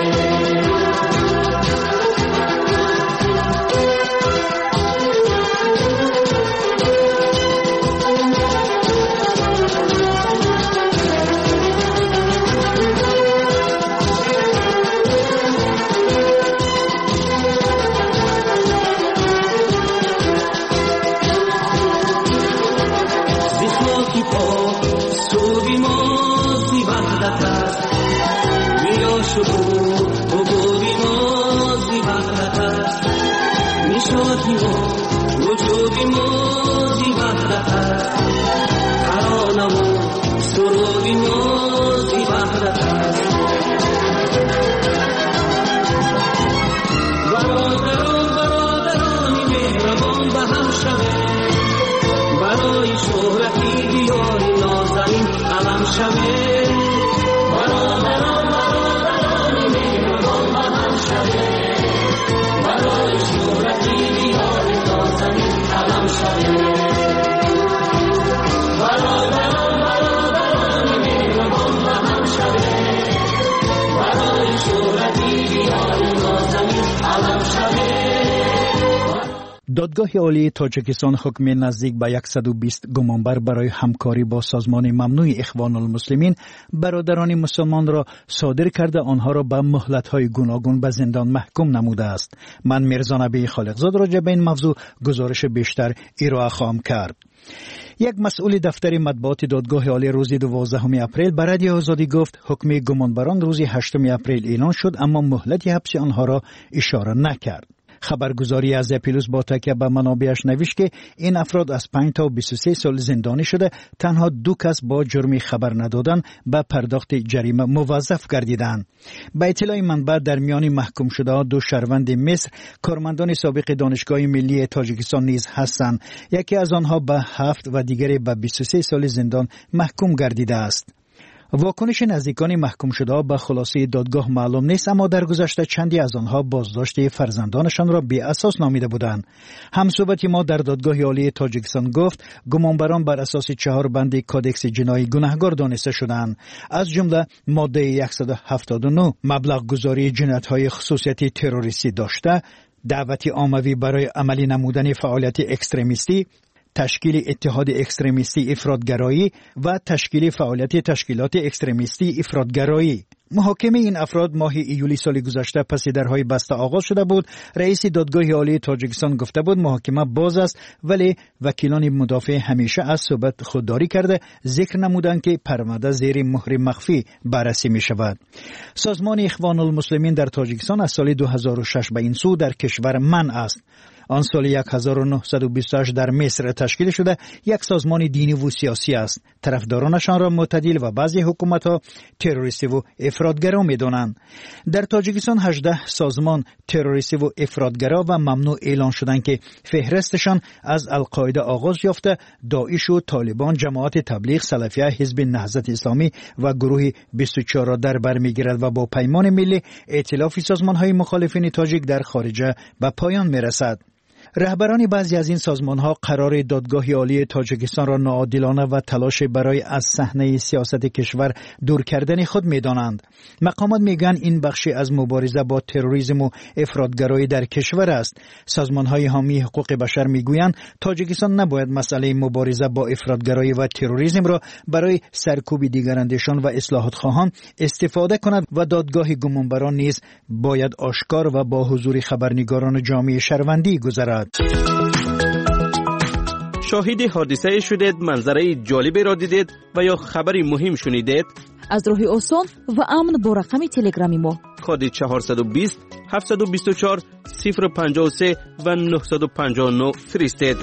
دادگاه عالی تاجیکستان حکم نزدیک به صد و بیست گمانبر برای همکاری با سازمان ممنوع اخوان المسلمین برادران مسلمان را صادر کرده آنها را به مهلت‌های گوناگون به زندان محکوم نموده است. من میرزا نبی خالقزاد راجع به این موضوع گزارش بیشتر ارائه خواهم کرد. یک مسئول دفتر مطبوعات دادگاه عالی روز دوازدهم اپریل به رادیو آزادی گفت حکم گمانبران روز هشتم اپریل اعلان شد اما مهلت حبس آنها را اشاره نکرد. خبرگزاری از اپیلوس با تکیه به منابعش نوشت که این افراد از پنج تا بیست و سه سال زندانی شده، تنها دو کس با جرم خبر ندادن به پرداخت جریمه موظف گردیدند. به اطلاع منبع در میان محکوم شده دو شهروند مصر کارمندان سابق دانشگاه ملی تاجیکستان نیز هستند. یکی از آنها به هفت و دیگری به بیست و سه سال زندان محکوم گردیده است. واکنش نزدیکان محکوم شده به خلاصه دادگاه معلوم نیست، اما در گذشته چندی از آنها بازداشت فرزندانشان را بی اساس نامیده بودند. همصحبت ما در دادگاه عالی تاجیکستان گفت گمانبران بر اساس چهار بند کادکس جنایی گناهکار دانسته شدند، از جمله ماده صد و هفتاد و نه مبلغ گذاری جنایت‌های خصوصیت تروریستی داشته، دعوت عاموی برای عملی نمودن فعالیت اکستریمیستی، تشکیل اتحاد اکستریمیستی افراطگرایی و تشکیل فعالیت تشکیلات اکستریمیستی افراطگرایی. محاکمه این افراد ماه ایولی سال گذشته پس درهای بسته آغاز شده بود. رئیس دادگاه عالی تاجیکستان گفته بود محاکمه باز است، ولی وکیلان مدافع همیشه از صحبت خودداری کرده، ذکر نمودند که پرونده زیر مهر مخفی بررسی می شود. سازمان اخوان المسلمین در تاجیکستان از سال دو هزار و شش به این سو در کشور منع است. آن سال هزار و نهصد و بیست و هشت در مصر تشکیل شده یک سازمان دینی و سیاسی است. طرفدارانشان را معتدل و بعضی حکومت‌ها تروریستی و افراطگرا می‌دانند. در تاجیکستان هجده سازمان تروریستی و افراطگرا و ممنوع اعلان شدند که فهرستشان از القاعده آغاز یافته، داعش و طالبان، جماعت تبلیغ، سلفیه، حزب نهضت اسلامی و گروه بیست و چهار را در بر می‌گیرد و با پیمان ملی ائتلاف سازمان‌های مخالفین تاجیک در خارج به پایان می‌رسد. رهبران بعضی از این سازمان‌ها قرار دادگاه عالی تاجیکستان را ناعادلانه و تلاش برای از صحنه سیاست کشور دور کردن خود می‌دانند. مقامات میگن این بخشی از مبارزه با تروریسم و افراطگرایی در کشور است. سازمان‌های حامی حقوق بشر میگویند تاجیکستان نباید مسئله مبارزه با افراطگرایی و تروریسم را برای سرکوب دیگراندیشان و اصلاحات خواهان استفاده کند و دادگاه گمانبران نیز باید آشکار و با حضور خبرنگاران جامعه شهروندی گذرد. شاهد حادثه شدید، منظره جالبی را دیدید و یا خبری مهم شنیدید؟ از راه آسان و امن با رقم تلگرامی ما کد چهارصد و بیست هفتصد و بیست و چهار صفر پنجاه و سه و نهصد و پنجاه و نه فرستید.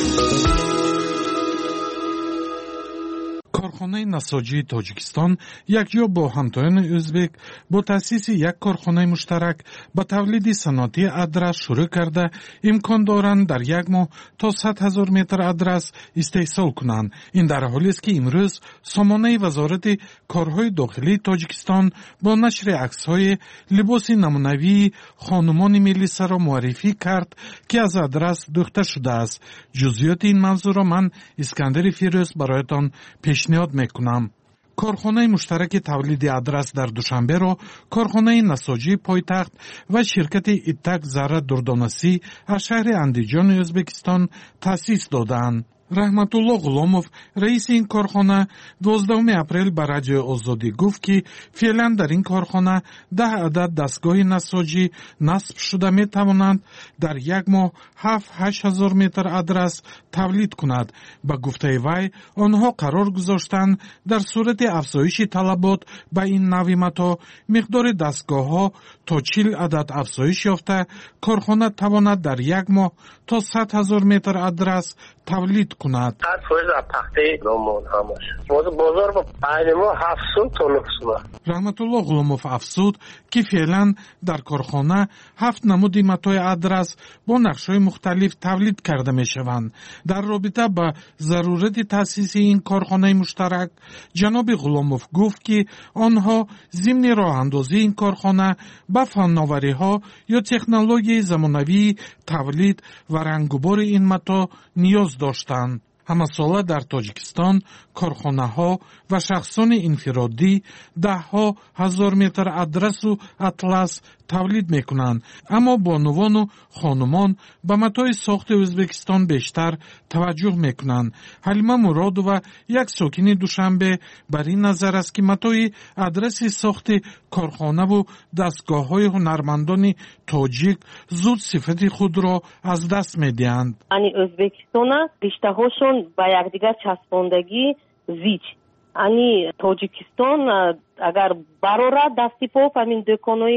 کارخانه نساجی تاجیکستان یک جا با همتایان ازبک با تأسیس یک کارخانه مشترک با تولید صنعتی ادرس شروع کرده امکان دارند در یک ماه تا صد هزار متر ادرس استحصال کنند. این در حالی است که امروز سامانه وزارت کارهای داخلی تاجیکستان با نشر عکس‌های لباس نمونوی خانمان ملیسا را معرفی کرد که از ادرس دوخته شده است. جزئیات این موضوع را من اسکندر فیروز برایتان پیشنهاد میکنم. کارخانه مشترک تولید ادرس در دوشنبه را کارخانه نساجی پایتخت و شرکت ایتک ذره دردانسی از شهر اندیجان ازبکستان تأسیس دادند. رحمت الله غلامов رئیس این کارخانه دوازدهم اپریل به رادیو آزادی گفت که فعلا در این کارخانه ده عدد دستگاه نساجی نصب شده می توانند در یک ماه هفت هشت هزار متر ادرس تولید کند. به گفته وی آنها قرار گذاشتند در صورت افزایش طلبات به این نوع متاع مقدار دستگاه ها تا چهل عدد افزایش یافته کارخانه تواند در یک ماه تا صد هزار متر ادرس تولید کند. هر فوج در پخته گامون همش بازار با پنج ماه هفتصد تا نهصد. رحمت الله غلامov افزود که فعلا در کارخانه هفت نمود متاع ادرس با نقش‌های مختلف تولید کرده می‌شوند. در رابطه با ضرورت تأسیس این کارخانه مشترک جناب غلامov گفت که آنها ضمن راه‌اندازی این کارخانه با فناوری‌ها یا تکنولوژی زمانوی تولید و رنگ‌وبار این متاع نیاز داشتند. همه ساله در تاجیکستان کارخانه ها و شخصان انفرادی ده ها هزار متر ادرس و اطلس تولید میکنند، اما بانوان و خانمان به متاع ساخت ازبکستان بیشتر توجه میکنند. حلیمه مرادووا یک ساکن دوشنبه بر این نظر است که متاع ادرس ساخت کارخانه و دستگاه های هنرمندان تاجیک زود صفت خود را از دست میدهند. انی ازبکستان رشته هاشون با یکدیگر چسباندگی زیج. انی تاجیکستان اگر براره دستی پاپ همین دکانای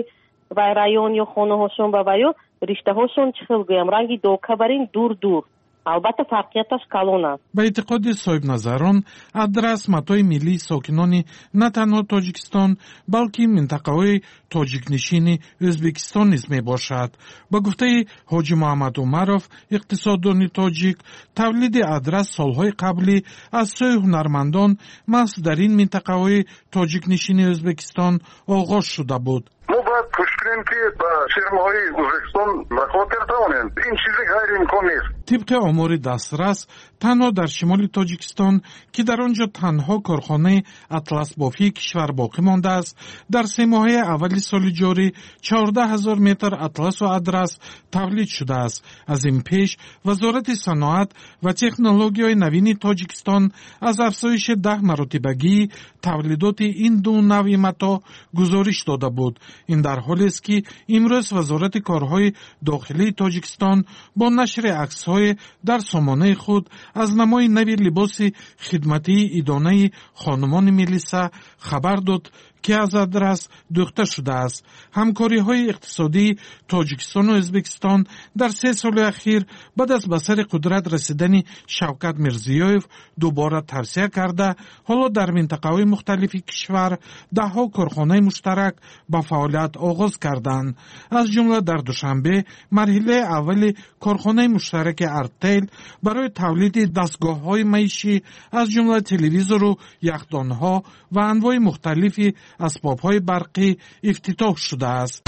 و رایون یا خانه هاشون با ویو رشته هاشون چه خیل گویم رنگی دوکبرین دور دور. البته فرقیتش کلون است. به اعتقاد صاحب نظران آدرس متای ملی ساکنان نه تنها تاجیکستان بلکه منطقه تاجیک نشین ازبکستان نیز می باشد. با گفته حاجی محمد عمرов اقتصاددان تاجیک تولید آدرس سالهای قبلی از سوی هنرمندان محض در این منطقه تاجیک نشین ازبکستان آغاز شده بود. ما باید کوشش کنیم که با فیرم‌های ازبکستان مخاطر توانیم. این چیزی غیر امکان نیست. طبق آمار دسترس تنها در شمال تاجیکستان که در آنجا تنها کارخانه اطلس بافی کشور باقی مانده است، در سه ماهه اولی سال جاری چهارده هزار متر اطلس و آدرس تولید شده است. از این پیش وزارت صنعت و تکنولوژی نوین تاجیکستان از افزایش ده مراتبگی تولیدات این دو نوع متا گزارش داده بود. این در حالی است که امروز وزارت کارهای داخلی تاجیکستان با نشر عکس‌های در سامانه خود از نمای نوی لباس خدمتی ادانه خانمان ملیسا خبر داد که از آدرس دوخته شده است. همکاری های اقتصادی تاجیکستان و ازبکستان در سه سال اخیر بعد از به سر قدرت رسیدن شوکت میرزیویف دوباره توسعه کرده، حالا در منطقه های مختلفی کشور ده ها کارخانه مشترک به فعالیت آغاز کردند. از جمله در دوشنبه مرحله اول کارخانه مشترک ارتل برای تولید دستگاه های معیشی از جمله تلویزور و یخدان ها و انواع مختلفی اسباب‌های برقی افتتاح شده است.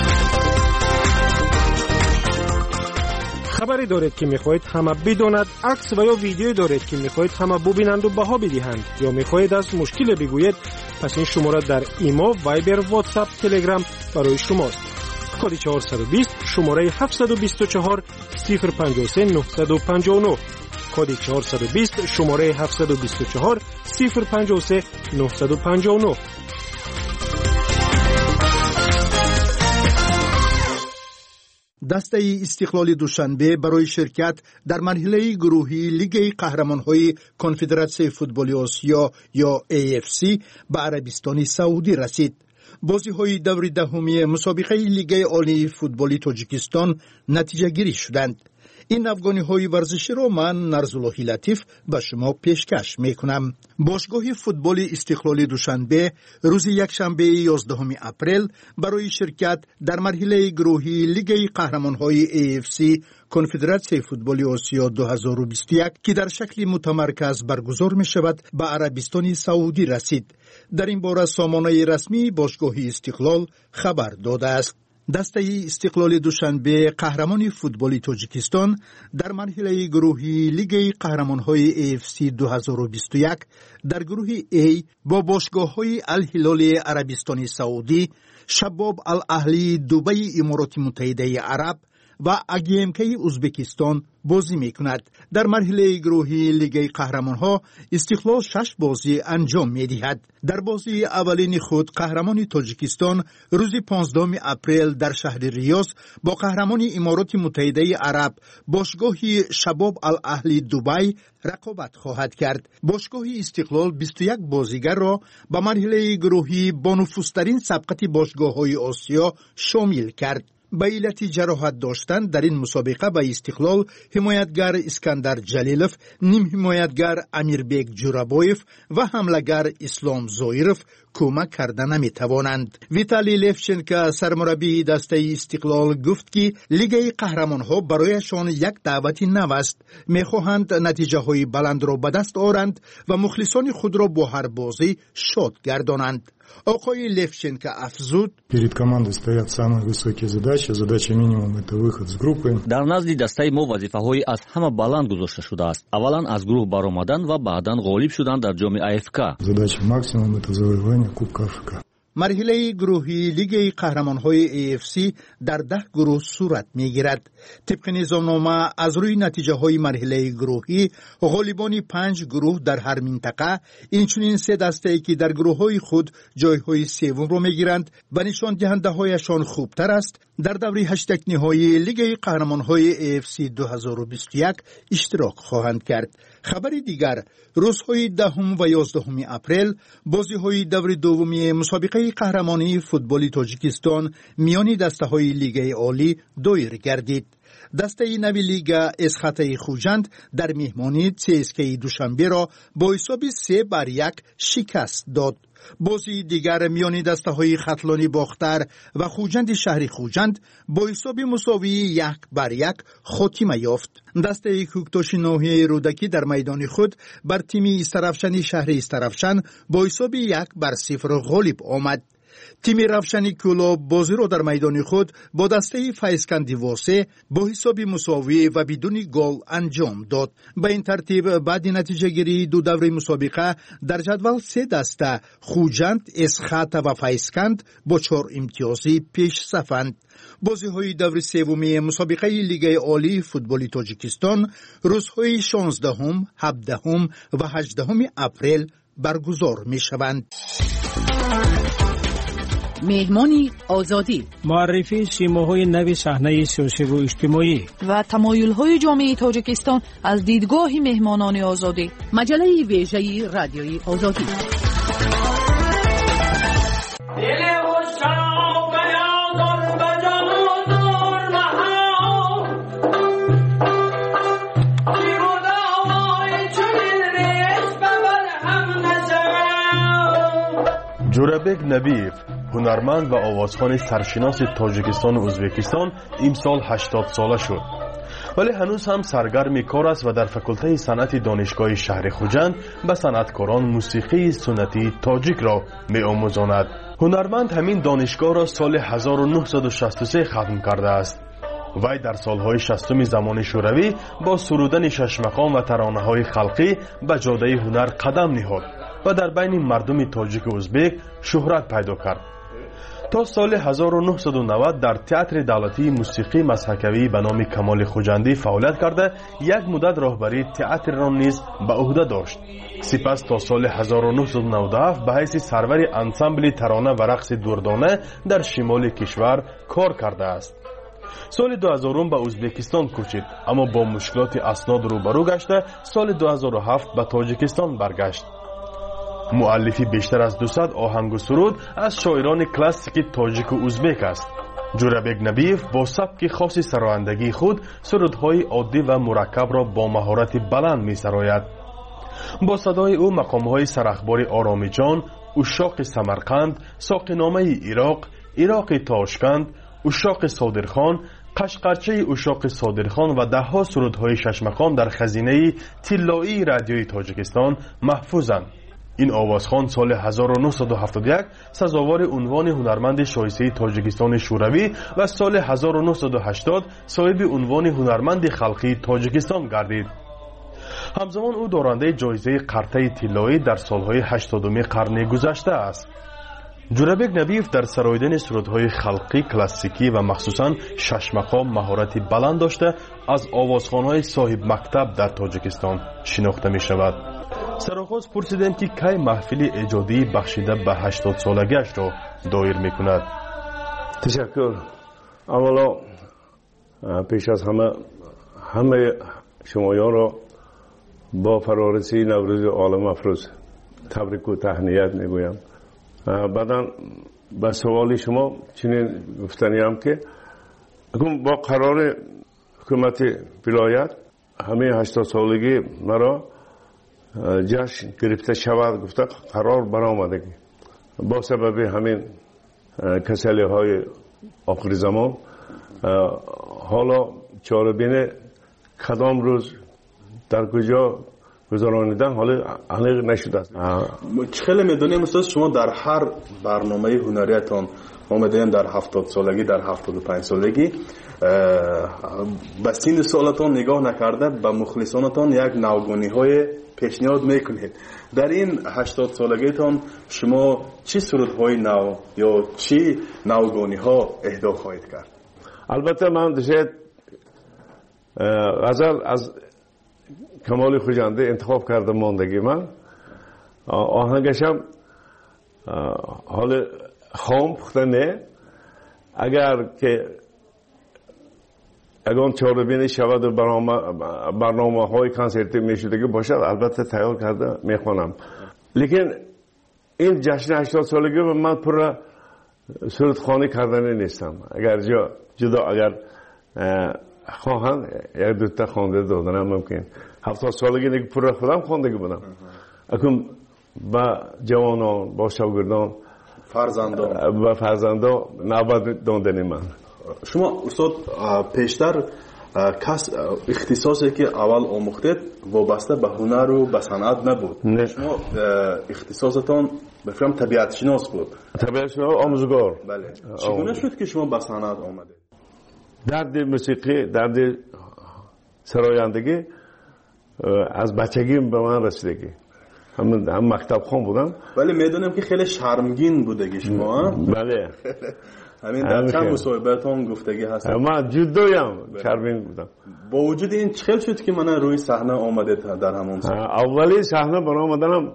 خبری دارید که می‌خواهید همه بداند، عکس و یا ویدیویی دارید که می‌خواهید همه ببینند و بها بدهند، یا می‌خواهید از مشکل بگویید، پس این شماره در ایما، وایبر، واتساپ، تلگرام برای شماست. کد چهارصد و بیست شماره هفتصد و بیست و چهار صفر پنجاه و سه نهصد و پنجاه و نه. کد چهارصد و بیست شماره هفتصد و بیست و چهار صفر پنجاه و سه نهصد و پنجاه و نه. دسته استقلال دوشنبه برای شرکت در مرحله گروهی لیگ قهرمان‌های کنفدراسیون فوتبال آسیا یا ای اف سی به عربستان سعودی رسید. بازی‌های دور دهمی مسابقه لیگ عالی فوتبال تاجیکستان نتیجه گیری شدند. این افغانی‌های ورزشی را من نرزاللهی لطیف به شما پیشکش می‌کنم. باشگاه فوتبال استقلال دوشنبه روز یکشنبه یازدهم اپریل برای شرکت در مرحله گروهی لیگ قهرمان‌های ای اف سی کنفدراسیون فوتبال آسیا دو هزار و بیست و یک که در شکل متمرکز برگزار می‌شود به عربستان سعودی رسید. در این باره سامانه رسمی باشگاه استقلال خبر داده است. دسته استقلال دوشنبه قهرمان فوتبال تاجیکستان در مرحله گروهی لیگ قهرمان‌های ای اف سی دو هزار و بیست و یک در گروه A با باشگاه‌های الهلال عربستان سعودی، شباب الاهلی دبی امارات متحده عرب و اگیمکی ازبکستان بازی میکند. در مرحله گروهی لیگ قهرمان‌ها استقلال شش بازی انجام می‌دهد. در بازی اولین خود قهرمان تاجیکستان روز پانزدهم اپریل در شهر ریاض با قهرمان امارات متحده عرب باشگاه شباب الاهلی دبی رقابت خواهد کرد. باشگاه استقلال بیست و یک بازیگر را به مرحله گروهی با نفوذترین سبقت باشگاه‌های آسیا شامل کرد. به علت جراحت داشتن در این مسابقه به استقلال حمایتگر اسکندر جلیلوف، نیم حمایتگر امیربیک جورابویف و حملهگر اسلام زویرف کمک کرده نمی توانند. ویتالی لفچنکا سرمربی دسته استقلال گفت که لیگ قهرمان‌ها برایشان یک دعوت نو است. می‌خواهند نتیجه های بلند را به دست آورند و مخلصان خود را با هر بازی شاد گردانند. آقای لفچنکا افزود: перед командой стоят самые высокие задачи. Задача минимум это выход с группы. در نزد دسته ما وظیفه‌های از همه بلند گذاشته شده است. اولا از گروه برآمدن و بعداً غالب شدن در جام ای اف کی. Задача максимум это завоевание Кубка Африки. مرحله گروهی لیگ قهرمان‌های ای اف سی در ده گروه صورت می‌گیرد. طبق نظامنامه از روی نتیجه‌های مرحله گروهی غالبان پنج گروه در هر منطقه، اینچنین سه دسته‌ای که در گروه‌های خود جای‌های سوم را می‌گیرند و نشان دهنده‌هایشان خوبتر است، در دوره هشتگ نهایی لیگ قهرمان‌های ای اف سی دو هزار و بیست و یک اشتراک خواهند کرد. خبر دیگر، روزهای دهم و یازدهم اپریل بازی‌های دور دومی مسابقه قهرمانی فوتبال تاجیکستان میان دسته‌های لیگ عالی دایر گردید. دسته نوی لیگ اسخط خوجند در مهمانی سی اس کی دوشنبه را با حساب سه بر یک شکست داد. بازی دیگر میان دسته های خطلانی باختر و خوجند شهری خوجند با حساب مساوی یک بر یک خاتمه یافت. دسته کوکتاش ناحیه رودکی در میدان خود بر تیم استرافشن شهری استرافشن با حساب یک بر صفر غالب آمد. تیم رفشنی کلاب بازی را در میدان خود با دسته فیسکندی واسه با حساب مساوی و بدون گل انجام داد. به این ترتیب بعد نتیجه گیری دو دوره مسابقه در جدول سه دسته خوجند، اسخط و فیسکند با چهار امتیازی پیش صفند. بازی های دور سومی مسابقه لیگ عالی فوتبال تاجیکستان روزهای شانزدهم، هفدهم و هجدهم اپریل برگزار می شوند. مهمانی آزادی، معرفی سیماهای نوی صحنه سیاسی و اجتماعی و تمایل‌های جامعه تاجیکستان از دیدگاه مهمانان آزادی. مجله ویژه رادیوی آزادی. جورابک نبیف، هنرمند و آوازخوان سرشناس تاجیکستان و ازبکستان، امسال هشتاد ساله شد، ولی هنوز هم سرگرم کار است و در فکلته صنعت دانشگاه شهر خوجند به صنعتکاران موسیقی سنتی تاجیک را می آموزاند. هنرمند همین دانشگاه را سال هزار و نهصد و شصت و سه ختم کرده است. وی در سالهای شصتم زمان شوروی با سرودن شش مقام و ترانه‌های خلقی به جاده هنر قدم نهاد و در بین مردم تاجیک و ازبک شهرت پیدا کرد. تا سال هزار و نهصد و نود در تئاتر دولتی موسیقی مضحکوی به نام کمال خوجندی فعالیت کرده یک مدت راهبری تئاتر را نیز به عهده داشت. سپس تا سال هزار و نهصد و نود و هفت به حیث سرور انسامبل ترانه و رقص دردانه در شمال کشور کار کرده است. سال دو هزار به ازبکستان کوچید، اما با مشکلات اسناد روبرو گشته سال دو هزار و هفت به تاجیکستان برگشت. مؤلفی بیشتر از دویست آهنگ و سرود از شاعران کلاسیک تاجیک و ازبک است. جورابک نبیف با سبک خاص سرایندگی خود سرودهای عادی و مرکب را با مهارت بلند می سراید. با صدای او مقامهای سرخبار آرامی جان، اشاق سمرقند، ساقینامه عراق، عراق تاشکند، اشاق صادرخان، قشقرچه اشاق صادرخان و ده ها سرودهای شش مقام در خزینه طلایی رادیوی تاجیکستان محفوظند. این آوازخوان سال هزار و نهصد و هفتاد و یک سزاوار عنوان هنرمند شایسته تاجیکستان شوروی و سال هزار و نهصد و هشتاد صاحب عنوان هنرمند خلقی تاجیکستان گردید. همزمان او دارنده جایزه قرطه طلایی در سالهای هشتادم قرن گذشته است. جورابک نبیف در سراییدن سرودهای خلقی کلاسیکی و مخصوصاً شش مقام مهارت بلند داشته از آوازخوان‌های صاحب مکتب در تاجیکستان شناخته می شود. سرآغاز پرسیدم که کی محفل ایجادی بخشیده به هشتاد سالگیش را دایر می کند. تشکر. اولا پیش از همه همه شمایان را با فرارسی نوروز عالم افروز تبریک و تهنیت می گویم. بعدا به سوال شما چنین گفتنی هم که با قرار حکومت ولایت همه هشتاد سالگی مرا جشن گرفته شود گفته قرار برآمدگی با سبب همین کسلی های آخر زمان حالا چاره‌بین کدام روز در کجا گذرانیدن حالا علیق نشده است. خیلی میدونیم استاد شما در هر برنامه هنریتان آمدین در هفتاد سالگی در هفتاد و پنج سالگی به سین سالتان نگاه نکرده به مخلصانتان یک نوگانی های پیشنهاد میکنید. در این هشتاد سالگیتان شما چی سرودهای نو یا چی نوگانی ها اهدا خواهید کرد؟ البته من دشت غزل از کمال خوجنده انتخاب کردم ماندگی من آهنگشم حال خام پخته نه اگر که اگر چهاربینی شود و برنامه های کنسرتی میشده که باشد البته تیار کرده میخوانم. لیکن این جشن هشتاد سالگی من پر سرود خانه کردن نیستم. اگر جا جدا اگر خواهند یک دوتا خوانده دادنم ممکن. هفتاد سالگی دیگه پر خودم خوانده بودم. اکنون با جوانان با شاگردان فرزندان و فرزندان نوبت دادن من. شما استاد پیشتر کس اختصاصی که اول آموختید وابسته به هنر و به صنعت نبود. نه. شما اختصاصتان بفرم طبیعت شناس بود. طبیعت شناس آموزگار. بله. چگونه شد که شما به صنعت آمدید؟ درد موسیقی، درد سرایندگی از بچگی به من رسیدگی. هم هم مکتب خون بودم. ولی میدونم که خیلی شرمگین بودگی شما. بله. همین در چند مصاحبه‌تون گفتگی هست. من جدویم شرمگین بودم. با وجود این چه شد که من روی صحنه آمده در همون سال؟ اولی صحنه برای آمدنم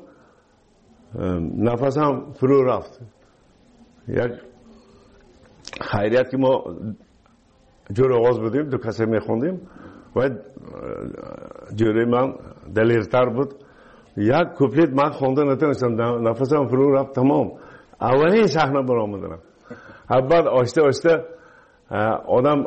نفسم فرو رفت. یک خیریت که ما جور آواز بودیم، دو کسی میخوندیم و جوری من دلیرتر بود. یک کوپلیت من خونده نتونستم، نفسم فرو رفت تمام. اولین صحنه برای آمدنم. بعد آسته آسته آدم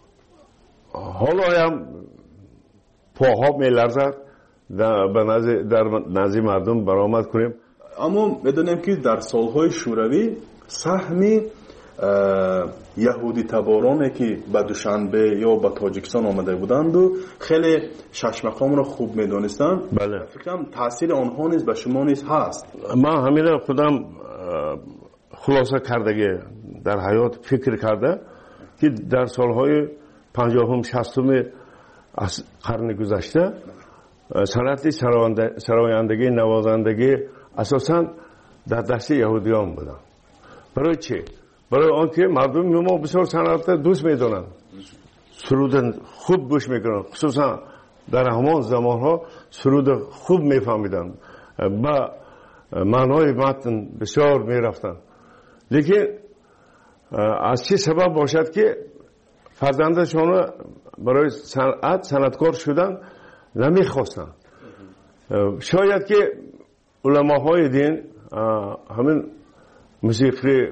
حالا هم پاها میلرزد در نزد مردم برآمد کنیم. اما بدونیم که در سالهای شوروی سهمی یهودی تبارانی که به دوشنبه یا به تاجیکستان آمده بودند و خیلی شش مقام را خوب میدونستند. بله. فکرم تاثیر آنها نیز به شما نیز هست. من همین خودم خلاصه کردگی در حیات فکر کرده که در سالهای پنجاهم شصتم از قرن گذشته صنعت سرایندگی نوازندگی اساساً در دست یهودیان بودن. برای چی؟ برای آنکه مردم ما بسیار صنعت دوست میدونن، سرود خوب گوش میکنن، خصوصا در همان زمانها سرود خوب میفهمیدن، با معنای متن بسیار میرفتن. لیکن از چه سبب باشد که فرزندشان برای صنعت صنعتکار شدن نمیخواستن. شاید که علماهای دین همین موسیقی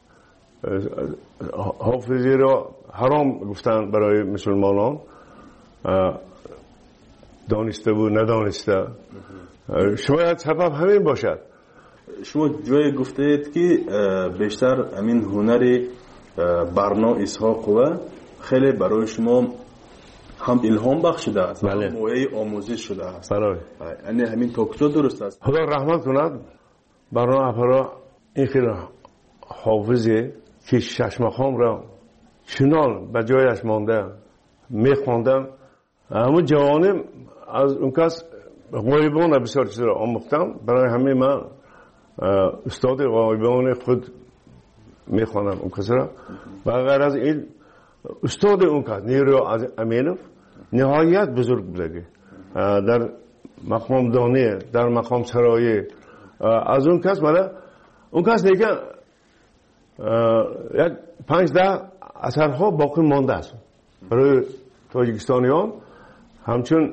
حافظی را حرام گفتن برای مسلمانان، دانسته و ندانسته. شاید سبب همین باشد. شما جای گفته اید که بیشتر همین هنر برنا اسحاق و خیلی برای شما هم الهام بخشیده است، بله. هم موعظه آموزش شده است. برای یعنی همین توکتو درست است. خدا رحمت کند برنا اپرا این خیلی حافظی که شش مقام را چنان به جایش مانده میخواندن. همون جوانم از اون کس غایبان بسیار چیز را آموختم. برای همه من استاد غایبان خود میخوانم اون کس را. و غیر از این استاد اون کس نیرو امینوف نهایت بزرگ بودگی در مقام دانی، در مقام سرایی. از اون کس مالا اون کس دیگه یک پنج ده اثرها باقی مانده است برای تاجیکستانیان، همچون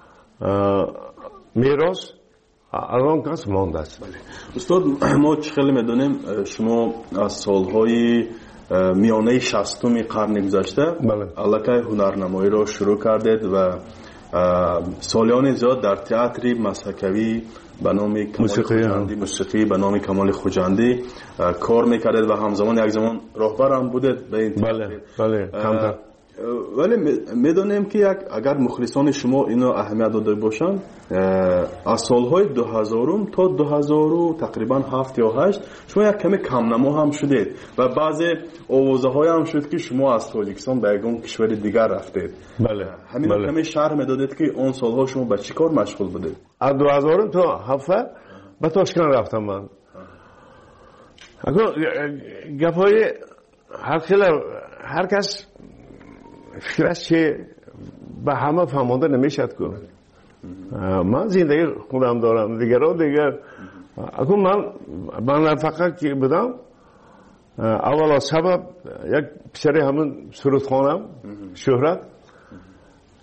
میراث از آن کس مانده است. استاد ما خیلی میدونیم شما از سالهای میانه شصتم قرن گذشته الکی هنرنمایی را شروع کردید و سالیان زیاد در تئاتر مسحکوی به نام کمال خوجندی، موسیقی به نام کمال خوجندی کار میکردید و همزمان یک زمان راهبر هم بودید به این بله بله کمتر. ولی میدونیم که یک اگر مخلصان شما اینو اهمیت داده باشن از سالهای دو هزار تا دو هزار تقریبا هفت یا هشت شما یک کمی کم نما هم شدید و بعضی آوازه های هم شد که شما از تاجیکستان به یک کشور دیگر رفتید. بله همین بله. کمی شرح میدادید که اون سالها شما به چی کار مشغول بودید؟ از دو هزار تا هفت به تاشکند رفتم من. اگر گپای هر خیلی هر کس فکرش چه به همه فهمانده نمیشد کنه. من زندگی خودم دارم، دیگران دیگر. اگر من من فقط که بودم اولا سبب یک پسر همون سرودخانم شهرت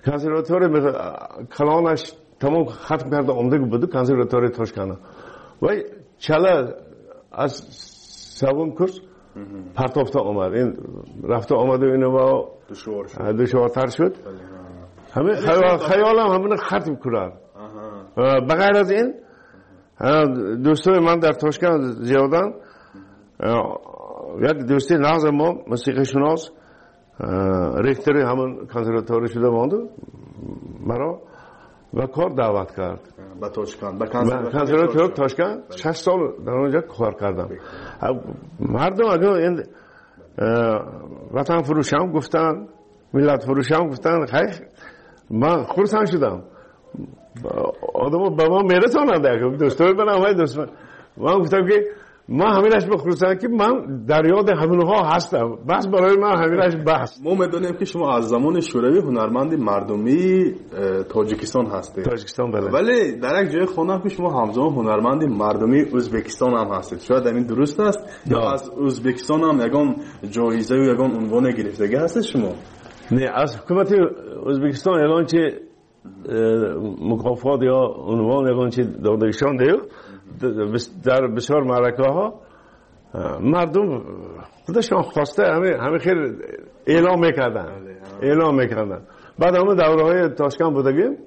کنسرواتوری کلانش تمام ختم کرده آمده بود کنسرواتوری تاشکند و چلا از سوم کورس پرتافته آمد این رفته آمده اینو با دشوارتر شد همه خیالم همین ختم کرد بغیر از این دوستای من در تاشکند زیادن یک دوستی نازم ما موسیقی شناس ریختری همون کنسرواتوری شده مانده مرا و کار دعوت کرد با تاشکند با کنسرواتوری تاشکند شش سال در اونجا کار کردم مردم اگر این وطن فروشم گفتن ملت فروشم گفتن خیلی من خرسند شدم آدم با ما میرسانند دوستای من همه دوست من من گفتم که من همینش بخصوصا که من در یاد همونها هستم بس برای من همینش بس ما میدونیم که شما از زمان شوروی هنرمند مردمی تاجیکستان هستید تاجیکستان بله ولی در یک جای خوندم که شما همزمان هنرمند مردمی ازبکستان هم هستید شاید این درست است یا از ازبکستان هم یگان جایزه و یگان عنوان گرفتگی هست شما نه از حکومت ازبکستان اعلان چه مکافات یا عنوان یگان چه دادگیشان دیو در بسیار معرکه ها مردم خودشان خواسته همه همه خیلی اعلام میکردن اعلام میکردن بعد همه دوره های تاشکند بودگیم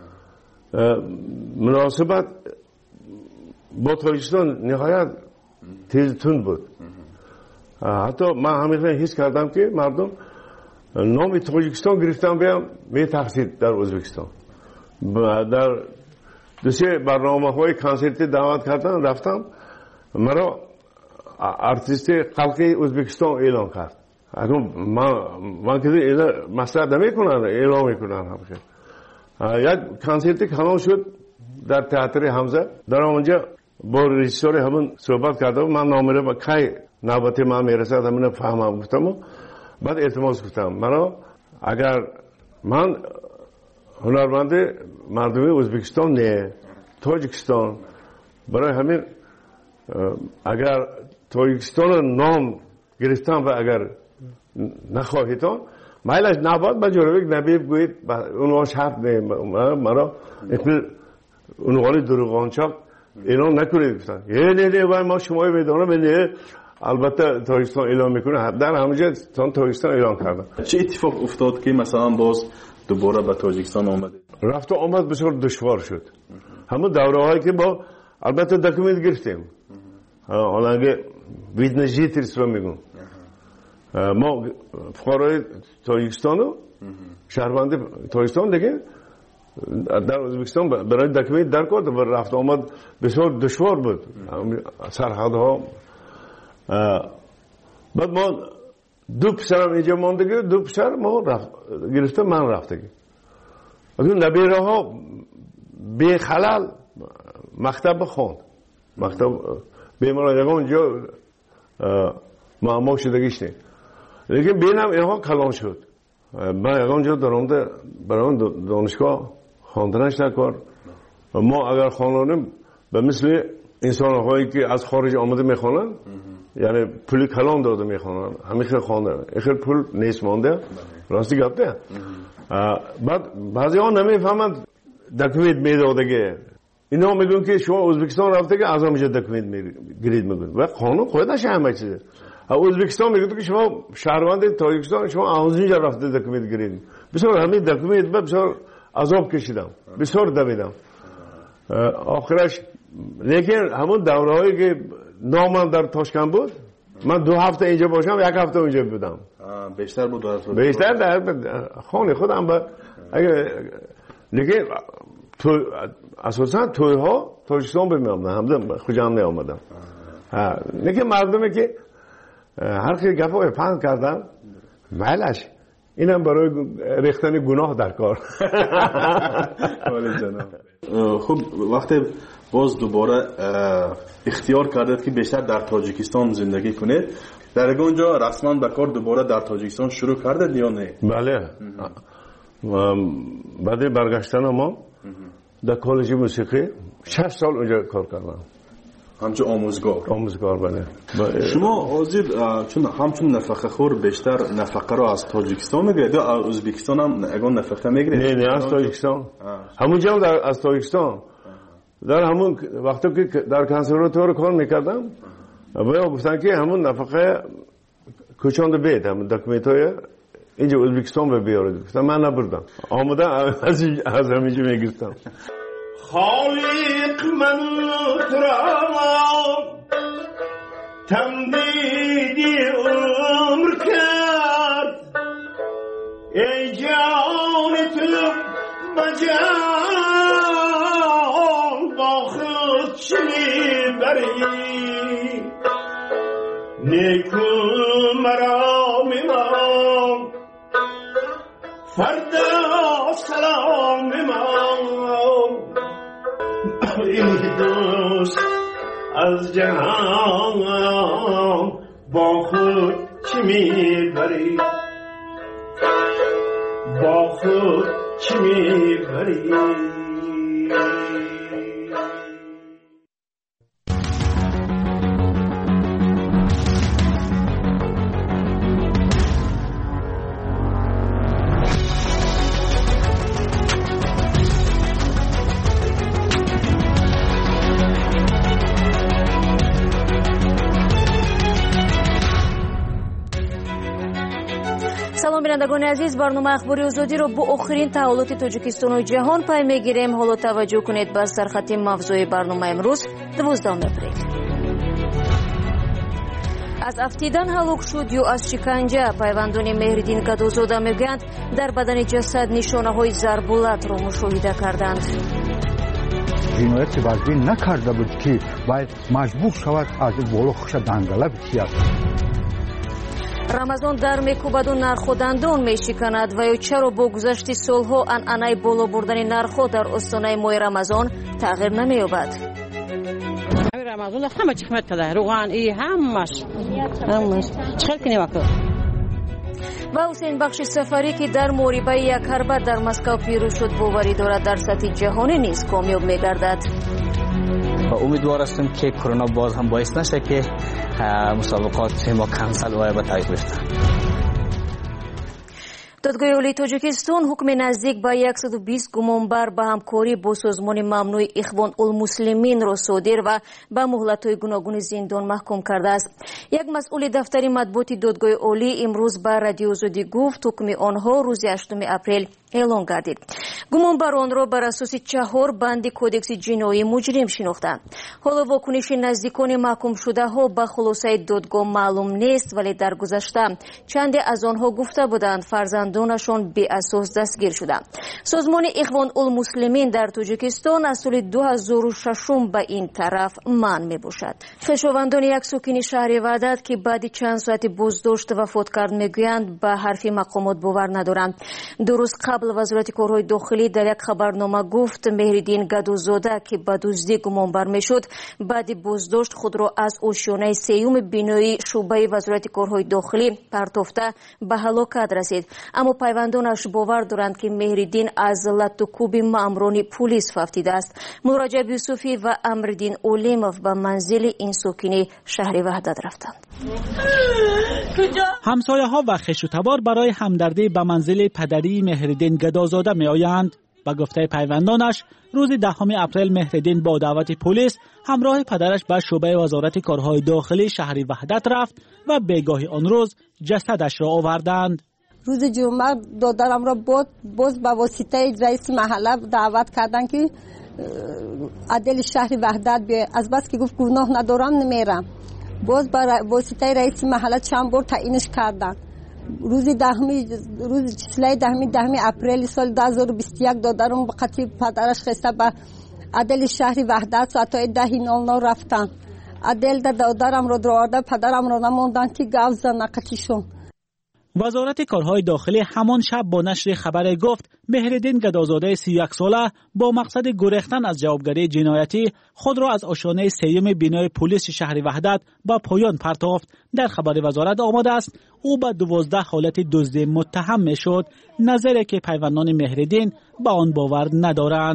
مناسبت با تاجیکستان نهایت تیز تند بود حتی من همیشه حس کردم که مردم نام تاجیکستان گرفتم بیام می تحصیل در ازبکستان در دوسیه برنامه های کنسرتی دعوت کردن رفتم مرا ارتیست خلقی ازبکستان اعلام کرد من من که اینا مسئله نمیکنن اعلام میکنن همشه یک کنسرتی کانال شد در تئاتر حمزه در اونجا با رژیسور همون صحبت کردم من نامره با کی نوبت من میرسد همین فهمم گفتم بعد التماس گفتم مرا اگر من هنرمند مردمی ازبکستان نه تاجیکستان برای همین اگر تاجیکستان نام گرفتم و اگر نخواهیتان مایلش نباد با جورویک نبی بگویید اونوان شرط نه مرا اونوانی دروغانچاک اعلام نکنید گفتن یه نه نه باید ما شمایی بدانم نه البته تاجیکستان اعلام میکنه در همونجا تاجیکستان اعلام کردن چه اتفاق افتاد که مثلا باز دوباره به تاجیکستان آمده رفت و آمد بسیار دشوار شد همه دوره هایی که با البته دکومنت گرفتیم حالا اگه ویدنجیترس رو میگم ما فقرای تاجیکستان و شهروند تاجیکستان دیگه در ازبکستان برای دکومنت در کرد و رفت آمد بسیار دشوار بود سرحدها بعد ما دو پسرم اینجا ماندگی دو پسر ما گرفته من رفتگی اگر نبیره ها به خلال مکتب خوند مکتب بیماران یکم اونجا معما شدگیش نید لیکن بینم اینها کلان شد من یکم اونجا درامده برای دانشگاه خواندنش نکار ما اگر خوانانیم به مثل انسان هایی که از خارج آمده میخوانن یعنی پولی کلان داده میخوانن همیشه خوانده اخیر پول نیست مانده راستی گفته بعد بعضی ها نمیفهمند دکومنت میدادگه اینا میگن که شما ازبکستان رفته که از همینجا دکومنت گرید میگن و قانون خودش همه چیزه ازبکستان میگه که شما شهروند تاجیکستان شما از اینجا رفته دکومنت گرید بسیار همین دکومنت بسیار عذاب کشیدم بسیار دویدم آخرش لیکن همون دوره هایی که نامم در تاشکند بود من دو هفته اینجا باشم یک هفته اونجا بودم بیشتر بود بیشتر در خانه خودم با اگه لیکن تو اساسا توی ها تاجیکستان به می آمدن همزه خودم می آمدم لیکن مردمی که هر خیلی گفه پند کردن مالش اینم برای ریختن گناه در کار خب وقتی باز دوباره اختیار کردید که بیشتر در تاجیکستان زندگی کنید در اونجا رسما به کار دوباره در تاجیکستان شروع کردید یا نه؟ بله بعد برگشتن ما در کالج موسیقی شش سال اونجا کار کردم همچون آموزگار آموزگار بله. شما آزید چون همچون نفقه خور بیشتر نفقه رو از تاجیکستان میگیرید یا از ازبکستان هم اگه نفقه میگیرید؟ نه نه از تاجیکستان. همونجا در از تاجیکستان در همون وقتی که در کنسرواتوار کار میکردم و گفتن که همون نفقه کوچانده بید همون دکمنتای اینجا ازبکستان به بیارید. گفتم من نبردم آمده از از همینجا میگیرم. خالق من ترام تمدیدی عمر کرد ای جان تو بجان با خود چی بری نیکو مرا میمان فردا سلام میمان این دوست از جهان با خود چی میبری با خود چی میبری салом бинандагони азиз, барнома ахбори озодиро бо охирин таҳволоти тоҷикистону ҷаҳон пай мегирем. ҳоло таваҷҷӯҳ кунед ба сархати мавзӯи барнома имрӯз дувоздахум апрел. аз афтидан ҳалок шуд ё аз шиканҷа? пайвандони Меҳриддин Гадозода мегӯянд дар бадани ҷасад нишонаҳои зарбулатро мушоҳида карданд. ҷинояти вазбин накарда буд ки вай маҷбур шавад аз боло хуша дангала бикияд. рамазон дар мекӯбаду нархҳо дандон мешиканад ва ё чаро бо гузашти солҳо анъанаи боло бурдани нархҳо дар остонаи моҳи рамазон тағйир намеёбад? рамазон ҳама чӣ қимат када руған и ҳамаш ҳамаш чӣ хел кунем аку ва ҳусейн бахши сафарӣ ки дар муҳорибаи якҳарба дар Москав пирӯз шуд боварӣ дорад дар сатҳи ҷаҳонӣ низ комёб мегардад. امیدوار هستیم که کرونا باز هم باعث نشه که مسابقات ما کنسل و به تعویق بیفته. دادگاه عالی تاجیکستان حکم نزدیک به صد و بیست گمانبر به همکاری با سازمان ممنوع اخوان المسلمین را صادر و به مهلت‌های گوناگون زندان محکوم کرده است. یک مسئول دفتر مطبوعات دادگاه عالی امروز به رادیو آزادی گفت حکم آنها روز هشتم اپریل اعلان گردید. گمانبران را بر اساس چهار بند کودکس جنایی مجرم شناختند. حالا واکنش نزدیکان محکوم شده ها به خلاصه دادگاه معلوم نیست، ولی در گذشته چند از آنها گفته بودند فرزندانشان بی اساس دستگیر شدند. سازمان اخوان المسلمین در تاجیکستان از سال دو هزار و شش به این طرف منع میباشد. خویشاوندان یک ساکن شهر وحدت که بعد چند ساعت بازداشت وفات کرد میگویند به حرف مقامات باور ندارند. درست قبل وزارت کارهای داخلی در یک خبرنامه گفت مهریدین گدوزاده که به دزدی گمانبر میشد بعد بازداشت خود را از آشیانه سیوم بینایی شعبه وزارت کارهای داخلی پرتافته به هلاکت رسید. اما پیوندانش باور دارند که مهریدین از لط و کوب ماموران پلیس فهمیده است. مراجع یوسفی و امردین اولیموف به منزل این ساکن شهر وحدت رفتند. همسایه ها و خویش و تبار برای همدردی به منزل پدری مهریدین گدازاده می آیند. با گفته پیوندانش روز دهم اپریل مهریدین با دعوت پلیس همراه پدرش به شعبه وزارت کارهای داخلی شهر وحدت رفت و بیگاه آن روز جسدش را آوردند. روز جمعه دادرم را بود باز با واسطه رئیس محله دعوت کردن که عدل شهر وحدت بیاید. از بس که گفت گناه ندارم نمیرم. باز با واسطه رئیس محله چند بار تعیینش کردن. روز دهمی روز چهل دهمی دهمی اپریل سال دو هزار و بیست و یک دادرم به خاطر پدرش خسته به عدل شهر وحدت ساعت ده نود نود رفتن. عدل دادرم را درآورده پدرم را نموندن که گاو زن قطیشون. وزارت کارهای داخلی همان شب با نشر خبر گفت مهریدین گدازاده سی و یک ساله با مقصد گریختن از جوابگری جنایتی خود را از آشیانه سیوم بینای پلیس شهر وحدت با پایان پرتافت. در خبر وزارت آمده است او به دوازده حالت دزدی متهم می شد، نظری که پیوندان مهریدین به آن باور ندارند.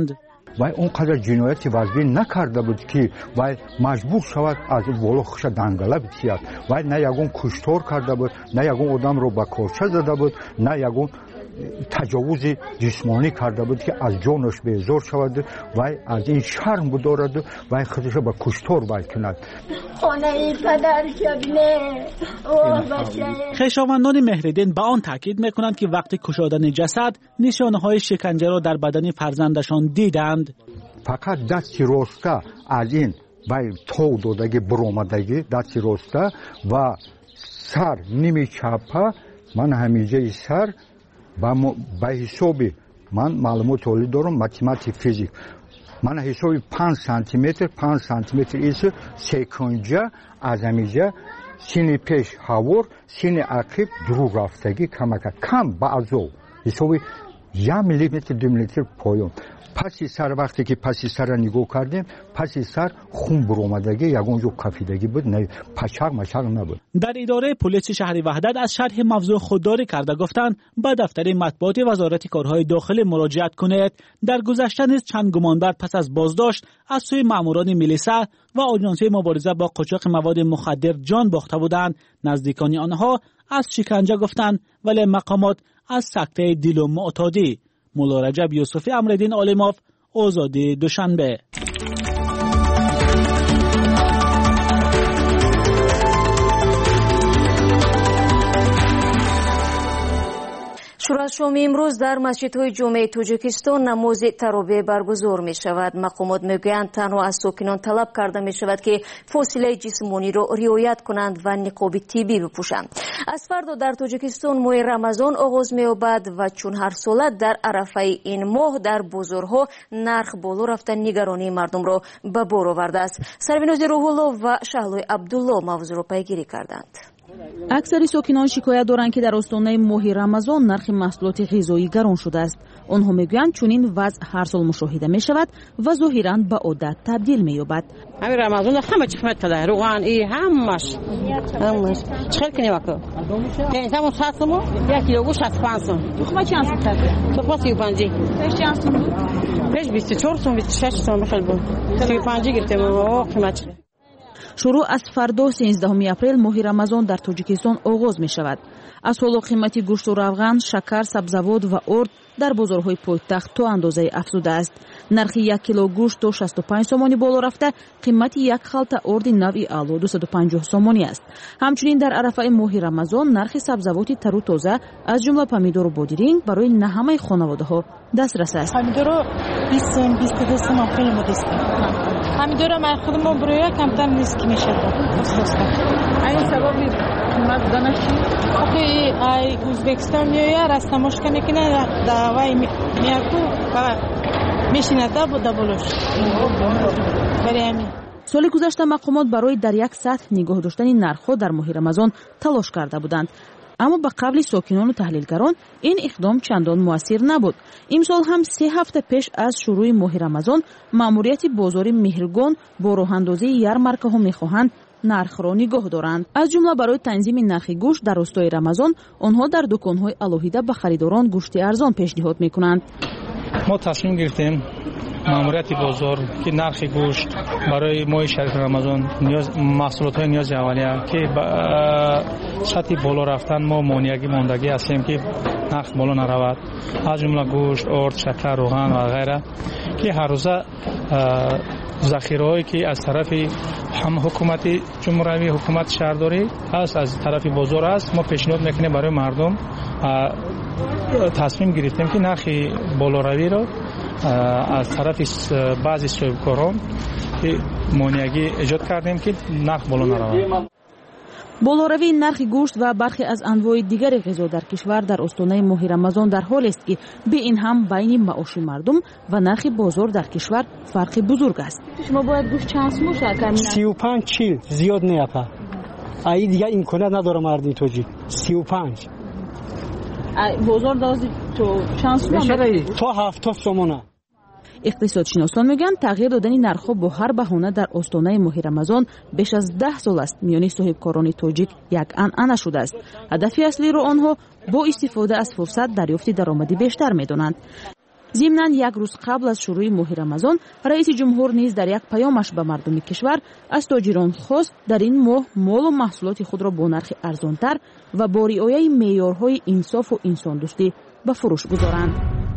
و اونقدر جنایت وزبی نکرده بود که و مجبور شود از بالا خوش دنگله بتید و نه یگون کشتار کرده بود، نه یگون آدم رو با کارچه زده بود، نه یگون تجاوز جسمانی کرده بود که از جانش بیزار شود و از این شرم بدارد و خودش به کشتار وای کند. خانه پدر شبنه خویشاوندان مهرالدین به آن تاکید میکنند که وقتی کشادن جسد نشانه های شکنجه را در بدن فرزندشان دیدند. فقط دست راسته از این و تو دادگی برآمدگی دست راسته و سر نیمه چپه من همیشه سر به حسابی من معلومات تولید دارم ماتماتیک فیزیک من حسابی پنج سانتی متر پنج سانتی متر ایسه سکنجه از همیشه سینی پیش هاور سینی عقیب درو رفتگی کمک کم بعضو حسابی یک میلیمتر دو میلیمتر پایون پسی سر وقتی که پسی سر نگاه کردیم پسی سر خون برآمدگی یگانجا کفیدگی بود نه پچق مچق نبود. در اداره پلیس شهر وحدت از شرح موضوع خودداری کرده گفتند به دفتر مطبوعات وزارت کارهای داخلی مراجعت کنید. در گذشته نیز چند گمانبر پس از بازداشت از سوی ماموران میلیسا و آژانس مبارزه با قاچاق مواد مخدر جان باخته بودند. نزدیکان آنها از شکنجه گفتند ولی مقامات از سکته دل و معتادی. مولا رجب یوسفی امرالدین عالموف، آزادی دوشنبه. شورای امروز در مسجدهای جمعه تاجیکستان نماز تراویح برگزار می شود. مقامات میگویند تنها از ساکنان طلب کرده می شود که فاصله جسمانی را رعایت کنند و نقاب طبی بپوشند. از فردا در تاجیکستان ماه رمضان آغاز می یابد و چون هر ساله در عرفه این ماه در بازارها نرخ بالا رفته نگرانی مردم را به بار آورده است. سربیناز روح‌الله و شهلوی عبدالله موضوع را پیگیری کردند. اکثر ساکنان شکایت دارند که در استانه ماه رمضان نرخ محصولات غذایی گران شده است. آنها میگویند چنین وضع هر سال مشاهده می شود و ظاهراً به عادت تبدیل می یابد. همین رمضان همه چی قیمت شده، روغن ای همش همش چقدر کنی وقت این تمام صد سوم یک کیلو گوشت از پنج سوم. تخم چند سوم؟ تخم سی و پنج. پیش چند سوم بود؟ پیش بیست و چهار سوم بیست و شش سوم خیلی بود. سی و پنج گرفتم و قیمت شده. شروع از فردا سیزدهم اپریل ماه رمضان در تاجیکستان آغاز می شود. از حالا قیمت گوشت و روغن، شکر، سبزیجات و ارد در بازارهای پایتخت تا اندازه افزوده است. نرخ یک کیلو گوشت تا شصت و پنج سومانی بالا رفته، قیمت یک خلطه ارد نوع الو دویست و پنجاه سومانی است. همچنین در عرفه ماه رمضان نرخ سبزیجات تر و تازه از جمله پمیدور و بادرینگ برای نه همه خانواده‌ها دسترس است. پمیدور بیست سوم بیست و دو سوم خیلی مدرس. پمیدور ما خودمون برای کمتر نیست که میشه. این سبب قیمت دانش اوکی ای ازبکستان یا راستموش کنه که نه دعوای میاکو فقط میشینه تا بود بولش برای همین. سال گذشته مقامات برای در یک سطح نگاه داشتن نرخ‌ها در ماه رمضان تلاش کرده بودند، اما به قبل ساکنان و تحلیلگران این اقدام چندان مؤثر نبود. امسال هم سه هفته پیش از شروع ماه رمضان ماموریت بازار مهرگان با راه‌اندازی یارمارک‌ها می‌خواهند نرخ را نگاه دارند. از جمله برای تنظیم نرخ گوشت در روستای رمضان آنها در دکان‌های الهیده به خریداران گوشت ارزان پیشنهاد می‌کنند. ما تصمیم گرفتیم ماموریت بازار که نرخ گوشت برای ماه شریف رمضان نیاز محصولات نیاز اولیه که سطح بالا رفتن ما مانعی ماندگی هستیم که نرخ بالا نرود. از جمله گوشت، ارد، شکر، روغن و غیره که هر روزه ذخیره‌ای که از طرف هم حکومت جمهوری حکومت شهرداری است از طرف بازار است، ما پیشنهاد میکنیم برای مردم تصمیم گرفتیم که نرخ بالاروی را از طرف بعضی صاحبکاران مانعی ایجاد کردیم که نرخ بالا نرود. بالاروی نرخ گوشت و برخی از انواع دیگر غذا در کشور در استانه ماه رمضان در حال است که به این هم بین معاش مردم و نرخ بازار در کشور فرق بزرگ است. شما باید گوشت چند سوم شکر سی و پنج چیل زیاد نیاپا ای دیگه امکانات نداره مردم توجی سی و پنج بازار دازی تو چند سوم تا هفتاد سومانه. اقتصادشناسان میگن تغییر دادن نرخ‌ها با هر بهانه در استانه ماه رمضان بیش از ده سال است میان صاحبکاران تاجیک یک عنعنه شده است. هدف اصلی را آنها با استفاده از فرصت دریافت درآمدی بیشتر میدانند. ضمناً یک روز قبل از شروع ماه رمضان رئیس جمهور نیز در یک پیامش به مردم کشور از تاجران خواست در این ماه مال و محصولات خود را با نرخ ارزانتر و با رعایت معیارهای انصاف و انسان دوستی به فروش گذارند.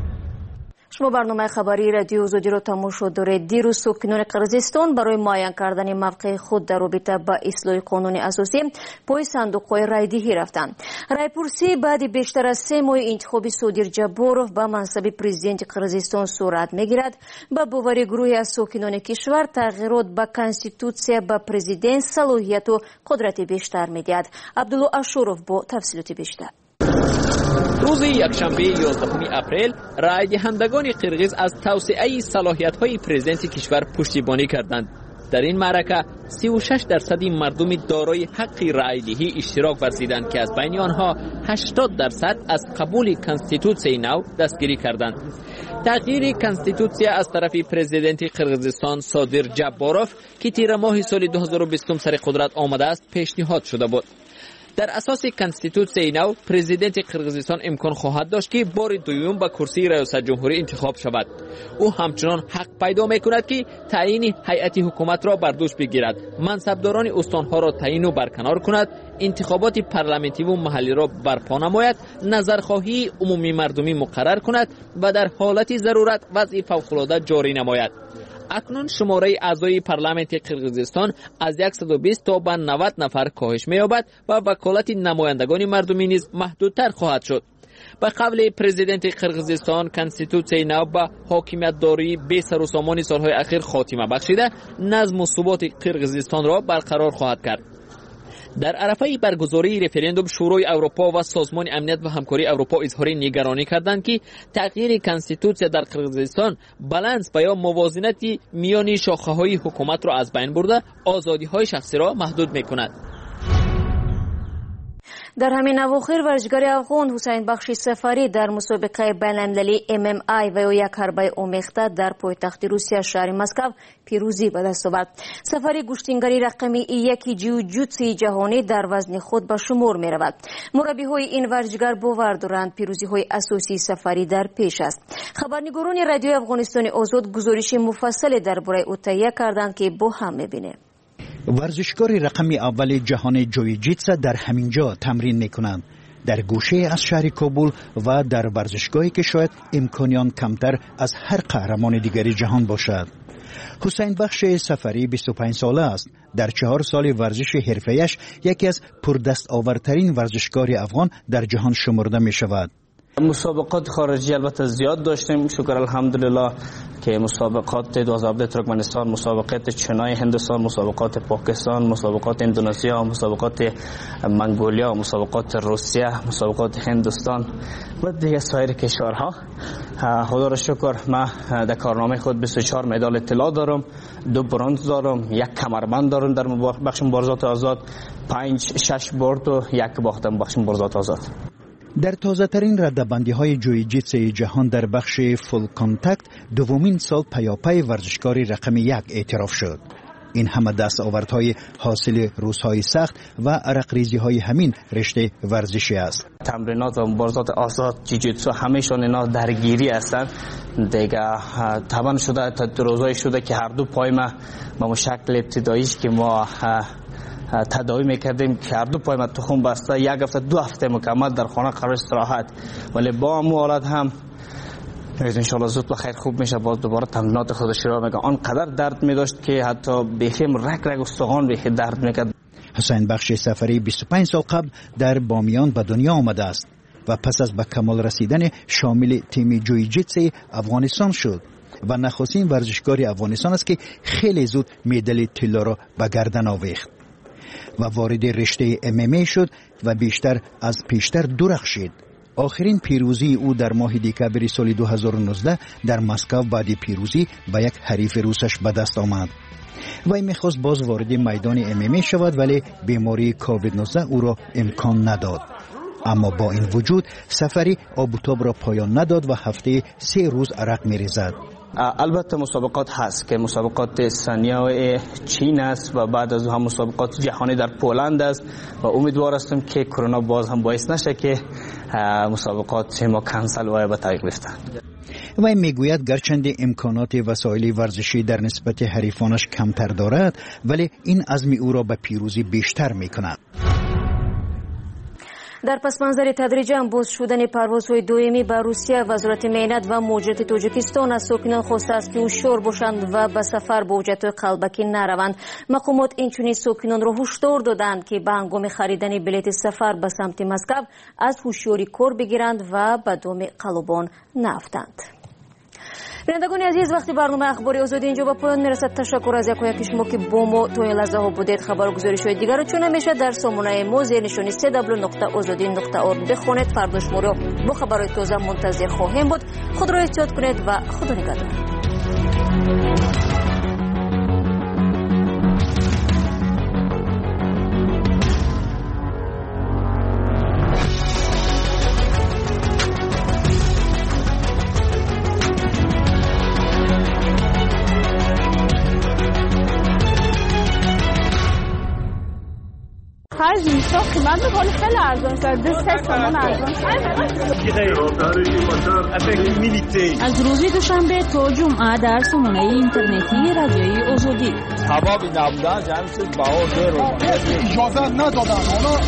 شما برنامه خبری رادیو آزادی را تماشا دارید. دیروز ساکنان قرقیزستان برای معین کردن موقع خود در رابطه با اصلاح قانون اساسی پای صندوق‌های رایدهی رفتند. رایپرسی بعد بیشتر از سه ماه انتخاب صادر جباروف به منصب پرزیدنت قرقیزستان صورت میگیرد. با باور گروهی از ساکنان کشور تغییرات به کنستیتوسیا به پرزیدنت صلاحیت و قدرت بیشتر میدهد. عبدالله اشوروف با تفصیلات بیشتر. روز یکشنبه یازدهم اپریل رای دهندگان قرقیز از توسعه صلاحیت‌های پرزیدنت کشور پشتیبانی کردند. در این معرکه سی و شش درصد مردم دارای حق رای دهی اشتراک ورزیدند که از بین آنها هشتاد درصد از قبول کنستیتوسیای نو دستگیری کردند. تغییر کنستیتوسیا از طرف پرزیدنت قرقیزستان صادر جباروف که تیر ماه سال دو هزار و بیست سر قدرت آمده است پیشنهاد شده بود. در اساس کنستیتوسیای نو پرزیدنت قرقیزستان امکان خواهد داشت که بار دوم به کرسی ریاست جمهوری انتخاب شود. او همچنان حق پیدا میکند که تعیین هیئت حکومت را بر دوش بگیرد، منصبداران استانها را تعیین و برکنار کند، انتخابات پارلمانتی و محلی را برپا نماید، نظرخواهی عمومی مردمی مقرر کند و در حالت ضرورت وضع فوق‌العاده جاری نماید. اکنون شماره اعضای پارلمانت قرقیزستان از صد و بیست تا به نود نفر کاهش می‌یابد و وکالت نمایندگان مردمی نیز محدودتر خواهد شد. به قول پرزیدنت قرقیزستان کنستیتوسیای نو به حاکمیت داری بی سر و سامان سالهای اخیر خاتمه بخشیده نظم و ثبات قرقیزستان را برقرار خواهد کرد. در عرفه برگزاری رفراندوم شورای اروپا و سازمان امنیت و همکاری اروپا اظهار نگرانی کردند که تغییر کنستیتوسیا در قرقیزستان بالانس و یا موازنت میان شاخه‌های حکومت را از بین برده آزادی‌های شخصی را محدود می‌کند. در همین اواخر ورزشکار افغان حسین بخش سفری در مسابقه بین‌المللی ام ام ای و یک حربه آمیخته در پایتخت روسیه شهر مسکو پیروزی به دست آورد. سفری گشتنگری رقمی یکی جیوجیتسو جهانی در وزن خود به شمار می رود. مربی‌های این ورزشکار باور دارند پیروزی‌های اساسی سفری در پیش است. خبرنگاران رادیو افغانستان آزاد گزارش مفصل درباره او تهیه کردند که با هم می‌بینیم. ورزشکار رقم اول جهان جویجیتسو در همینجا تمرین میکنند، در گوشه از شهر کابل و در ورزشگاهی که شاید امکانیان کمتر از هر قهرمان دیگری جهان باشد. حسین بخش سفری بیست و پنج ساله است. در چهار سال ورزش حرفه‌ایش یکی از پردستاورترین ورزشکار افغان در جهان شمرده می شود. مسابقات خارجی البته زیاد داشتیم، شکر الحمدلله که مسابقات دو هزار و هفده ترکمنستان، مسابقات چینای هندوستان، مسابقات پاکستان، مسابقات اندونزیا، مسابقات منگولیا، مسابقات روسیه، مسابقات هندوستان و دیگه سایر کشورها. خدا را شکر من در کارنامه خود بیست و چهار مدال طلا دارم، دو برنز دارم، یک کمربند دارم در بخش مبارزات آزاد، پنج شش برد و یک باختم بخش مبارزات آزاد. در تازه ترین ردبندی های جویجیتسوی جهان در بخش فول کانتکت دومین سال پیاپی ورزشکاری رقم یک اعتراف شد. این همه دستاوردهای حاصل روزهای سخت و عرق ریزی های همین رشته ورزشی است. تمرینات و مبارزات آزاد جوجیتسو همیشون اینا درگیری هستند دیگه. طبعا شده تا دو روزای شده که هر دو پای ما به شکل ابتداییش که ما تداوی میکردیم که هر دو پای ما تخم بسته، یک هفته دو هفته مکمل در خانه قرار استراحت، ولی با هم حالت هم انشالله زود بخیر خوب میشه. باز دوباره تمرینات خودش رو میگه آنقدر درد میداشت که حتی بخیم رگ رگ استخوان بخی درد میکرد. حسین بخش سفری بیست و پنج سال قبل در بامیان به دنیا آمده است و پس از به کمال رسیدن شامل تیم جویجیتسو افغانستان شد و نخستین ورزشکار افغانستان است که خیلی زود مدال طلا را به گردن آویخت و وارد رشته ام ام ای شد و بیشتر از پیشتر درخشید. آخرین پیروزی او در ماه دکامبر سال دو هزار و نوزده در مسکو بعد پیروزی با یک حریف روسش به دست آمد. وی میخواست باز وارد میدان ام ام ای شود ولی بیماری کووید نوزده او را امکان نداد. اما با این وجود سفری آب و تاب را پایان نداد و هفته سه روز عرق می‌ریزد. البته مسابقات هست که مسابقات ثانیه چین است و بعد از هم مسابقات جهانی در پولند است و امیدوار هستم که کرونا باز هم باعث نشه که مسابقات ما کنسل و به تعویق بیفتند. وی میگوید گرچند امکانات وسایل ورزشی در نسبت حریفانش کمتر دارد ولی این عزم او را به پیروزی بیشتر میکند. در پس منظر تدریجا باز شدن پروازهای دائمی به روسیه، وزارت معینت و مهاجرت تاجیکستان از ساکنان خواسته است که هوشیار باشند و به سفر با حجتهای قلبکی نروند. مقامات اینچنین ساکنان را هشدار دادند که به هنگام خریدن بلیط سفر به سمت مسکو از هوشیاری کار بگیرند و به دام قلبان نیفتند. بینندگان عزیز، وقتی برنامه اخباری آزادی اینجا به پایان میرسد. تشکر از یکایک شما که با ما تا این لحظه ها بودید. خبر و گزارش های دیگر رو چون همیشه در سامانه ما زیر نشانی سه دبلیو نقطه آزادی نقطه اورگ بخوانید. فردا شما را با خبرهای تازه منتظر خواهیم بود. خود را احتیاط کنید و خدا نگهدار. خرج میشه قیمت میکنه خیلی ارزان شد. دو سه تومن ارزان شد. از روز دوشنبه تا جمعه در سامانه اینترنتی رادیوی آزادی. حبابی نبودن جمعیت باور رو اجازه ندادن.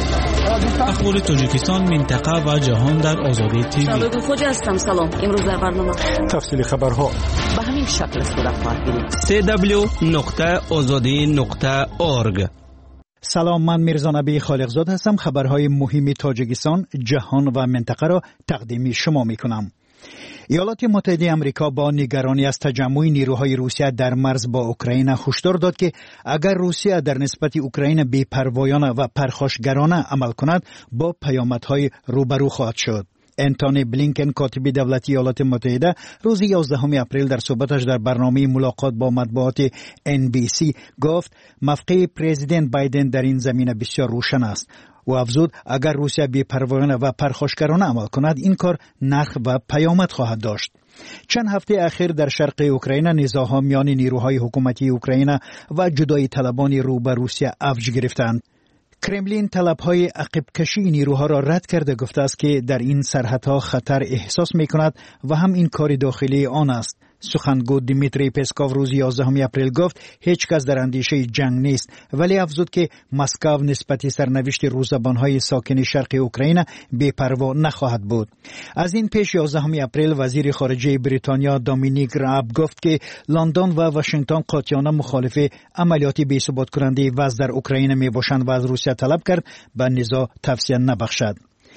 اخبار تاجیکستان، منطقه و جهان در آزادی تیوی. سلام خوجا هستم. سلام. امروز در برنامه تفصیل خبرها به همین شکل صورت خواهد گرفت. سه دبلیو نقطه آزادی نقطه اورگ. سلام، من میرزا نبی خالقزاد هستم. خبرهای مهم تاجیکستان، جهان و منطقه را تقدیم شما می کنم. ایالات متحده آمریکا با نگرانی از تجمع نیروهای روسیه در مرز با اوکراین هشدار داد که اگر روسیه در نسبت اوکراین بی‌پروایانه و پرخاشگرانه عمل کند با پیامدهای روبرو خواهد شد. انتونی بلینکن، کاتب دولتی ایالات متحده، روز یازدهم اپریل در صحبتش در برنامه ملاقات با مطبوعات ان بی سی گفت موقع پرزیدنت بایدن در این زمینه بسیار روشن است و افزود اگر روسیه بی‌پروایانه و پرخاشگرانه عمل کند این کار نرخ و پیامد خواهد داشت. چند هفته اخیر در شرق اوکراین نزاع‌ها میان نیروهای حکومتی اوکراین و جدایی طلبان رو به روسیه افزایش گرفتند. کرملین طلب‌های عقب کشی نیروها را رد کرده گفته است که در این سرحدها خطر احساس می‌کند و هم این کار داخلی آن است. سخنگو دیمیتری پسکوف روز یازدهم اپریل گفت هیچ کس در اندیشه جنگ نیست، ولی افزود که مسکو نسبت سرنوشت روزبان‌های ساکن شرق اوکراین بی‌پروا نخواهد بود. از این پیش یازدهم اپریل وزیر خارجه بریتانیا دومینیک راب گفت که لندن و واشنگتن قاطعانه مخالف عملیات بی‌ثبات کننده وضع در اوکراین میباشند و از روسیه طلب کرد به نزاع توسعه نبخشد.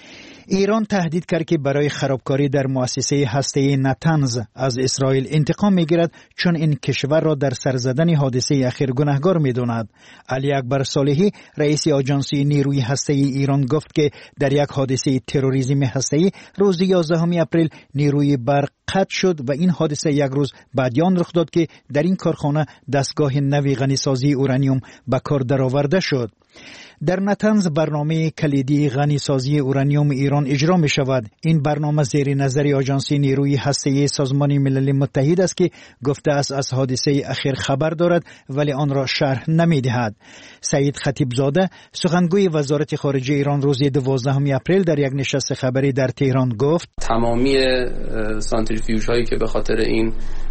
ایران تهدید کرد که برای خرابکاری در مؤسسه هسته‌ای نتنز از اسرائیل انتقام میگیرد چون این کشور را در سر زدن حادثه اخیر گناهکار میداند. علی اکبر صالحی رئیس آژانسی نیروی هسته‌ای ایران گفت که در یک حادثه تروریسم هسته‌ای روز یازدهم اپریل نیروی برق قطع شد و این حادثه یک روز بعد آن رخ داد که در این کارخانه دستگاه نوی غنیسازی اورانیوم به کار درآورده شد. در نتنز برنامه کلیدی غنیسازی اورانیوم ایران اجرا می شود. این برنامه زیر نظر آژانسی نیروی هسته‌ای سازمان ملل متحد است که گفته است از حادثه اخیر خبر دارد ولی آن را شرح نمی دهد. سعید خطیبزاده سخنگوی وزارت خارجه ایران روز دوازدهم اپریل در یک نشست خبری در تهران گفت تمامی سانتریفیوژ هایی که به خاطر این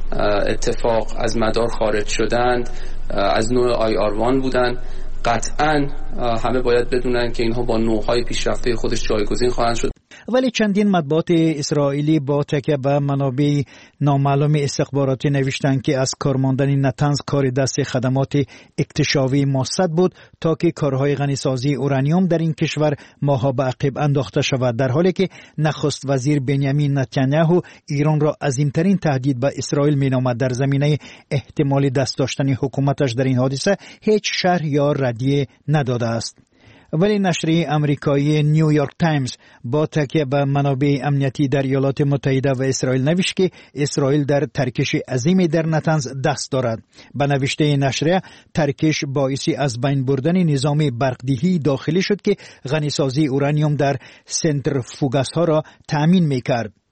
اتفاق از مدار خارج شدند از نوع آی آر وان بودند. قطعاً همه باید بدونن که اینها با نوع‌های پیشرفته خودش جایگزین خواهند شد. ولی چندین مطبوعات اسرائیلی با تکیه به منابع نامعلوم استخباراتی نوشتند که از کارماندن نتنز کار دست خدمات اکتشافی ماسد بود تا که کارهای غنیسازی اورانیوم در این کشور ماها به عقب انداخته شود، در حالی که نخست وزیر بنیامین نتانیاهو ایران را عظیمترین تهدید به اسرائیل مینامد. در زمینه احتمال دست داشتن حکومتش در این حادثه هیچ شرح یا ردیه نداده است. ولی نشریه آمریکایی نیویورک تایمز با تکیه به منابع امنیتی در ایالات متحده و اسرائیل نوشت که اسرائیل در ترکش عظیمی در نتنز دست دارد. به نوشته نشریه ترکش باعثی از بین بردن نظام برقدهی داخلی شد که غنیسازی اورانیوم در سنترفوگاس ها را تأمین می‌کرد.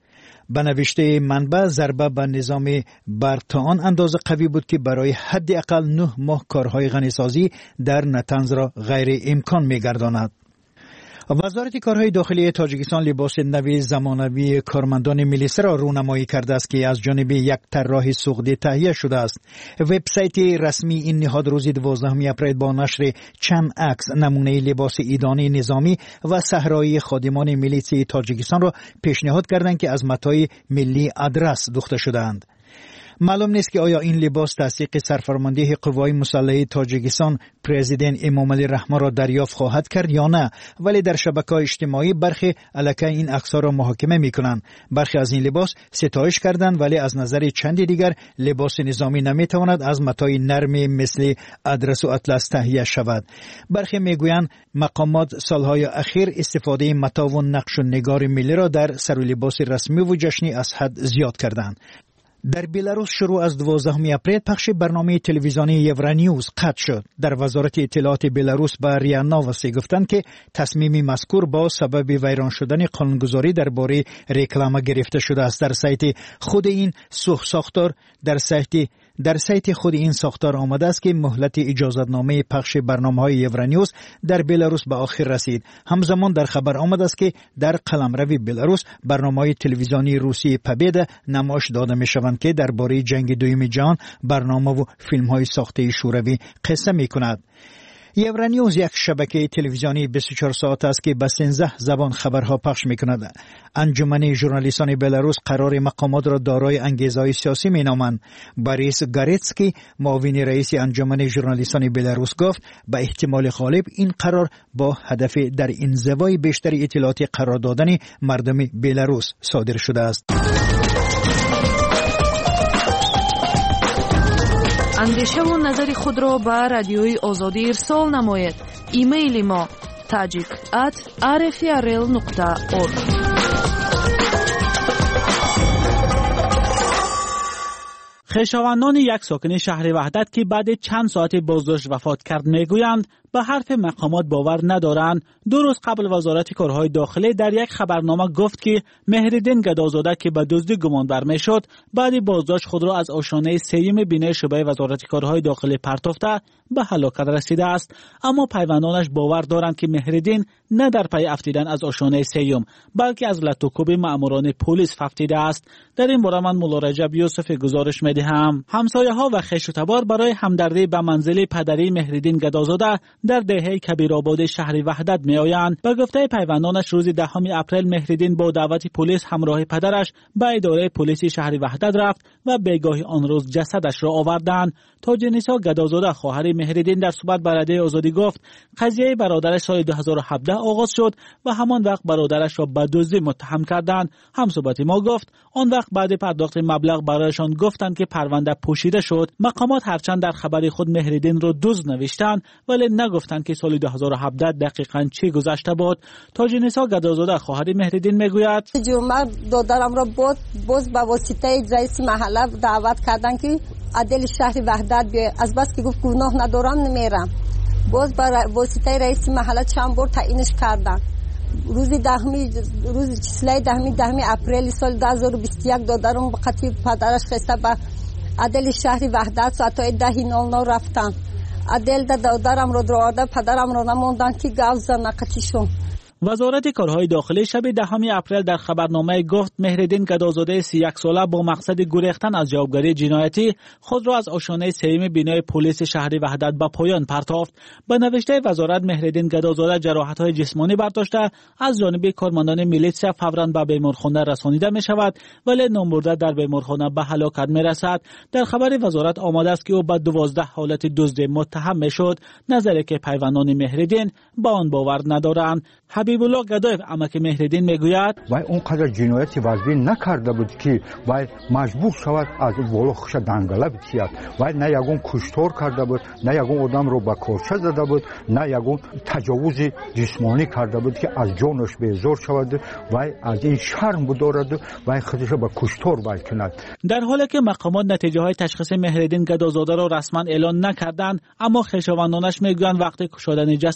به نوشته منبع ضربه به نظام برق تا آن اندازه قوی بود که برای حداقل نه ماه کارهای غنیسازی در نتنز را غیر امکان می‌گرداند. وزارت کارهای داخلی تاجیکستان لباس نوی زمانوی کارمندان ملیسه را رونمایی کرده است که از جانب یک طراح سعودی تهیه شده است. وبسایت رسمی این نهاد روز دوازدهم اپریل با نشر چند عکس نمونه لباس ایدانی نظامی و صحرایی خادمان ملیسه تاجیکستان را پیشنهاد کردند که از متاع ملی ادرس دوخته شده‌اند. معلوم نیست که آیا این لباس تصدیق سرفرمانده قوای مسلحه تاجیکستان پرزیدنت امام علی رحمه را دریافت خواهد کرد یا نه، ولی در شبکه‌های اجتماعی برخی علیه این عکس‌ها را محاکمه می‌کنند. برخی از این لباس ستایش کردند، ولی از نظر چند دیگر لباس نظامی نمی‌تواند از متاع نرم مثل ادرس و اطلس تهیه شود. برخی می‌گویند مقامات سالهای اخیر استفاده متاع و نقش و نگار ملی را در سر و لباس رسمی و جشنی از حد زیاد کردند. در بلاروس شروع از دوازدهم اپریل پخش برنامه تلویزیونی یورانیوز قطع شد. در وزارت اطلاعات بلاروس به ریا نووستی گفتند که تصمیم مذکور با سبب ویران شدن قانونگذاری درباره رکلام گرفته شده است. در سایت خود این ساختار در سایت در سایت خود این ساختار آمده است که مهلت اجازتنامه پخش برنامه‌های یورانیوز در بلاروس به آخر رسید. همزمان در خبر آمده است که در قلمرو بلاروس برنامه‌های تلویزیونی روسی پبیدا نمایش داده می‌شوند که درباره جنگ دوم جهان برنامه و فیلم‌های ساخته شوروی قصه می‌کند. یورانیوز یک شبکه تلویزیونی بیست و چهار ساعت است که به سیزده زبان خبرها پخش می‌کند. انجمن ژورنالیستان بلاروس قرار مقامات را دارای انگیزه‌های سیاسی می‌نامند. باریس گاریتسکی معاون رئیس انجمن ژورنالیستان بلاروس گفت به احتمال غالب این قرار با هدف در انزوای بیشتر اطلاعات قرار دادن مردم بلاروس صادر شده است. اندیشه و نظر خود را به رادیوی آزادی ارسال نمایید. ایمیل ما تاجیک ات آر اف ار ال نقطه اورگ. خویشاوندان یک ساکن شهر وحدت که بعد چند ساعت بازداشت وفات کرد میگویند به حرف مقامات باور ندارند. دو روز قبل وزارت کارهای داخلی در یک خبرنامه گفت که مهرالدین گدازاده که به دزدی گمانبر میشد بعد بازداشت خود را از آشیانه سیم بینه شعبه وزارت کارهای داخلی پرتافته به هلاکت رسیده است. اما پیوندانش باور دارند که مهرالدین نه در پی افتیدن از آشیانه سیم بلکه از لطوکوب مأموران پلیس ففتیده است. در این باره من مولا رجب یوسف گزارش میدهم. همسایه ها و خویش و تبار برای همدردی به منزل پدری مهرالدین گدازاده در دهه کبیرآباد شهر وحدت می آیند. به گفته پیوندانش روز دهم اپریل مهرالدین با دعوت پلیس همراه پدرش به اداره پلیس شهر وحدت رفت و بیگاهی آن روز جسدش را آوردند. تاج‌نسا گدازاده خواهر مهرالدین در صحبت با رادیو آزادی گفت قضیه برادرش سال دو هزار و هفده آغاز شد و همان وقت برادرش را به دزدی متهم کردند. همصحبت ما گفت آن وقت بعد پرداخت مبلغ برایشان گفتند که پرونده پوشیده شد. مقامات هرچند در خبر خود مهرالدین را دزد نوشتند ولی نگفتند که سال دو هزار و هفده دقیقاً چه گذشته بود. تاج‌نسا گدازاده خواهر مهرالدین میگوید جمعه دادرم را بود باز به واسطه رئیس محله دعوت کردن که عدل شهر وحدت بیاید. از بس که گفت گناه ندارم نمیرم. باز با واسطه رئیس محله چند بار تعیینش کردن. روز دهمی روز چسله دهمی دهمی اپریل سال دو هزار و بیست و یک دادرم به خاطر پدرش خسته به عدل شهر وحدت ساعت ده نود نه رفتن. عدل دادرم رو درآورده پدرم رو نموندن که گاو زن قطیشون. وزارت کارهای داخلی شب دهم اپریل در خبرنامه گفت مهرالدین گدازاده سی و یک ساله با مقصد گریختن از جوابگری جنایتی خود را از آشیانه سیم بینای پلیس شهر وحدت به پایان پرتافت. به نوشته وزارت مهرالدین گدازاده جراحت‌های جسمانی برداشته از جانب کارمندان میلیسیا فوراً به بیمارخانه رسانیده می شود ولی نامبرده در بیمارخانه به هلاکت می رسد. در خبر وزارت آمده است که او به دوازده حالت دزدی متهم می شد. نظری که پیوندان مهرالدین با آن باور ندارند. حبیب الله گدایف عمک مهرالدین میگوید وای اونقدر جنایتی وزبی نکرده بود که وای مجبور شود از بالا خوش دنگله بچید. وای نه یگون کشتار کرده بود، نه یگون آدم رو با کارچه زده بود، نه یگون تجاوز جسمانی کرده بود که از جانش بیزار شود. وای از این شرم بدارد وای خودش به کشتار وای کند. در حالی که مقامات نتیجه های تشخیص مهرالدین گدازاده را رسما اعلان نکردند اما خویشاوندانش میگویند وقتی کشادن جسد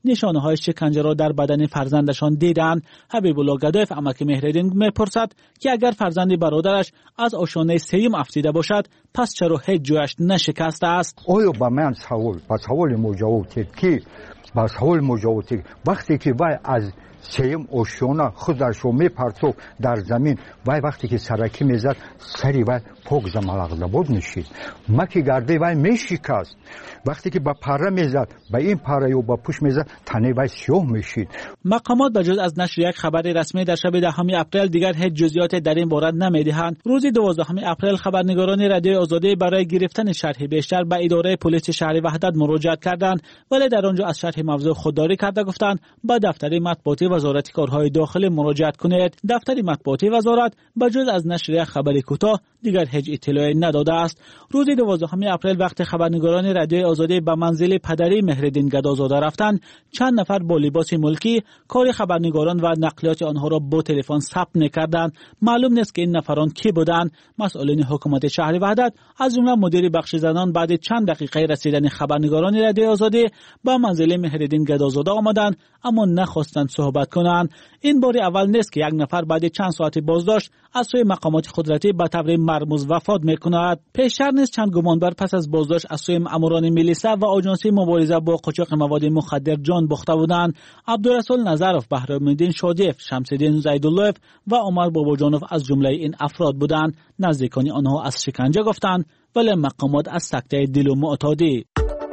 نشانه‌های شکنجه را در بدن فرزندشان دیدند. حبیب الله گدایف امک مهردین میپرسد که اگر فرزند برادرش از آشانه سیم افسیده باشد پس چرا هیچ جایش نشکسته است؟ آیا با من سوال با سوال مجاوب کرد که با سوال مجاوب کرد وقتی که وای از سیم آشیانه خودش رو میپرتوب در زمین وای وقتی که سرکی میزد سری وای پاک زمالغده بود میشید مکی گرده وای میشکست وقتی که با پره میزد با این پره و با پوش میزد تنه وای سیاه میشید. مقامات بجز از نشر یک خبر رسمی در شب دهم اپریل دیگر هیچ جزئیات در این باره نمیدهند. روز دوازدهم اپریل خبرنگاران رادیوی آزادی برای گرفتن شرح بیشتر به اداره پلیس شهر وحدت مراجعه کردند ولی در آنجا از شرح موضوع خودداری کرده گفتند با دفتر مطبوعاتی وزارت کارهای داخلی مراجعت کنید. دفتر مطبوعاتی وزارت بجز از نشر خبر کوتاه دیگر هیچ اطلاعی نداده است. روز دوازدهم اپریل وقت خبرنگاران رادیوی آزادی به منزل پدری مهردین گدازاده رفتند چند نفر با لباس ملکی کار خبرنگاران و نقلیات آنها را با تلفن ثبت می‌کردند. معلوم نیست که این نفران کی بودند. مسئولین حکومت شهر وحدت از جمله مدیر بخش زنان بعد چند دقیقه رسیدن خبرنگاران رادیوی آزادی به منزل مهردین گدازاده آمدند اما نخواستند صحبت کنند. این بار اول نیست که یک نفر بعد چند ساعت بازداشت از سوی مقامات قدرتی به طور مرموز وفات می‌کند. پیشتر نیز چند گمانبر پس از بازداشت از سوی ماموران میلیسا و آژانس مبارزه با قاچاق مواد مخدر جان باخته بودند. عبدالرسول نظرов، بهرام‌الدین شادیف، شمس‌الدین زیدالله‌اف و عمر باباجانوف از جمله این افراد بودند. نزدیکان آنها از شکنجه گفتند ولی مقامات از سکته دل و معتادی.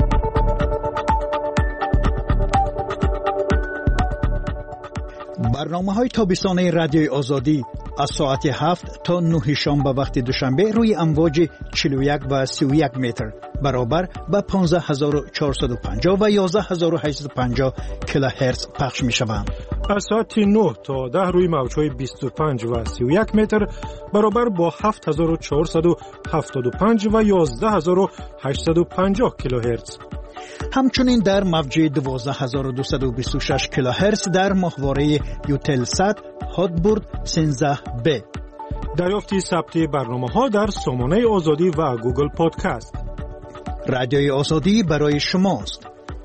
برنامه‌های تابستانه رادیوی آزادی از ساعت هفت تا نه شام به وقت دوشنبه روی امواج چهل و یک و سی و یک متر برابر به پانزده هزار و چهارصد و پنجاه و یازده هزار و هشتصد و پنجاه کیلوهرتز پخش می‌شوند. از ساعت نه تا ده روی موج‌های بیست و پنج و سی و یک متر برابر با هفت هزار و چهارصد و هفتاد و پنج و یازده هزار و هشتصد و پنجاه کیلوهرتز. همچنین در موج دوازده هزار و دویست و بیست و شش کیلوهرتز در ماهواره یوتلسات هاتبورد سیزده بی. دریافت ثبت برنامه‌ها در سامانه آزادی و گوگل پادکست. رادیوی آزادی برای شماست.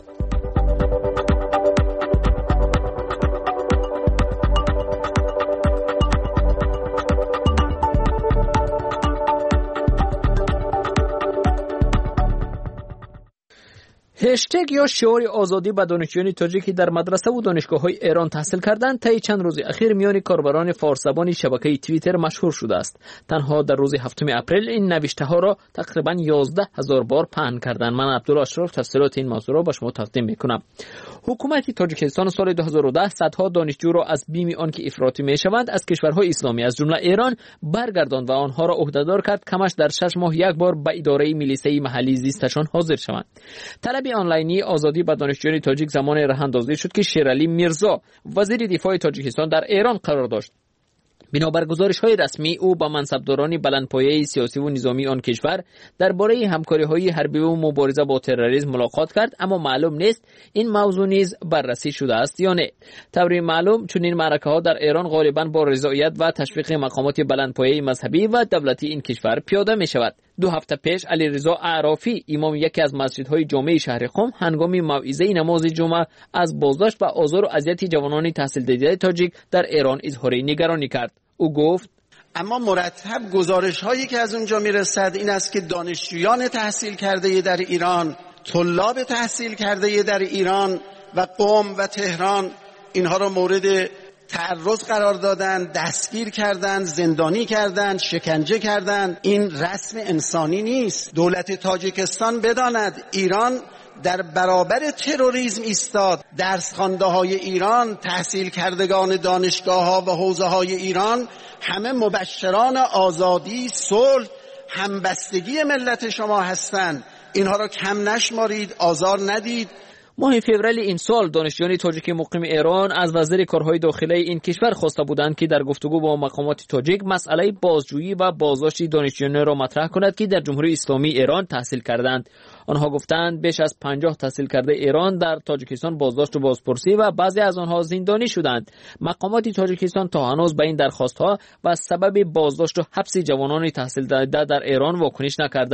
هشتگ یا شعار آزادی به دانشجویان تاجیکی در مدرسه و دانشگاه‌های ایران تحصیل کردند طی چند روز اخیر میان کاربران فارس‌زبان شبکه توییتر مشهور شده است. تنها در روز هفتم اپریل این نوشته‌ها را تقریباً یازده هزار بار پهن کردند. من عبدالله اشرف تفصیلات این موضوع را با شما تقدیم می‌کنم. حکومت تاجیکستان سال دو هزار و ده صدها دانشجو را از بیم آنکه افراطی می‌شوند از کشورهای اسلامی از جمله ایران برگرداند و آنها را عهده‌دار کرد کمش در شش ماه یک بار به اداره میلیسه محلی زیستشان حاضر شوند. طلب آنلاینی آزادی به دانشجویان تاجیک زمان راه‌اندازی شد که شیرعلی میرزا وزیر دفاع تاجیکستان در ایران قرار داشت. بنابر گزارش‌های رسمی او با منصبداران بلندپایه سیاسی و نظامی آن کشور درباره همکاری‌های حربی و مبارزه با تروریسم ملاقات کرد اما معلوم نیست این موضوع نیز بررسی شده است یا نه. طوری معلوم چون این معرکه‌ها در ایران غالباً با رضایت و تشویق مقامات بلندپایه مذهبی و دولتی این کشور پیاده می‌شود. دو هفته پیش علیرضا اعرافی امام یکی از مسجدهای جامع شهر قم هنگام موعظه نماز جمعه از بازداشت و آزار و اذیت جوانان تحصیل دیده تاجیک در ایران اظهار نگرانی کرد. او گفت اما مرتب گزارش هایی که از اونجا میرسد این است که دانشجویان تحصیل کرده در ایران، طلاب تحصیل کرده در ایران و قم و تهران اینها را مورد تعرض قرار دادن، دستگیر کردند، زندانی کردند، شکنجه کردند. این رسم انسانی نیست. دولت تاجیکستان بداند ایران در برابر تروریسم ایستاد. درس خوانده های ایران، تحصیل کردگان دانشگاه ها و حوزه های ایران همه مبشران آزادی، صلح، همبستگی ملت شما هستند. اینها را کم نشمارید، آزار ندید. ماه فوریه این سال دانشجویان تاجیک مقیم ایران از وزیر کارهای داخلی این کشور خواسته بودند که در گفتگو با مقامات تاجیک مسئله بازجویی و بازداشت دانشجویان را مطرح کند که در جمهوری اسلامی ایران تحصیل کردند. آنها گفتند بیش از پنجاه تحصیل کرده ایران در تاجیکستان بازداشت و بازپرسی و بعضی از آنها زندانی شدند. مقامات تاجیکستان تا هنوز به این درخواست‌ها و سبب بازداشت و حبس جوانان تحصیل دیده در ایران واکنش نکردند.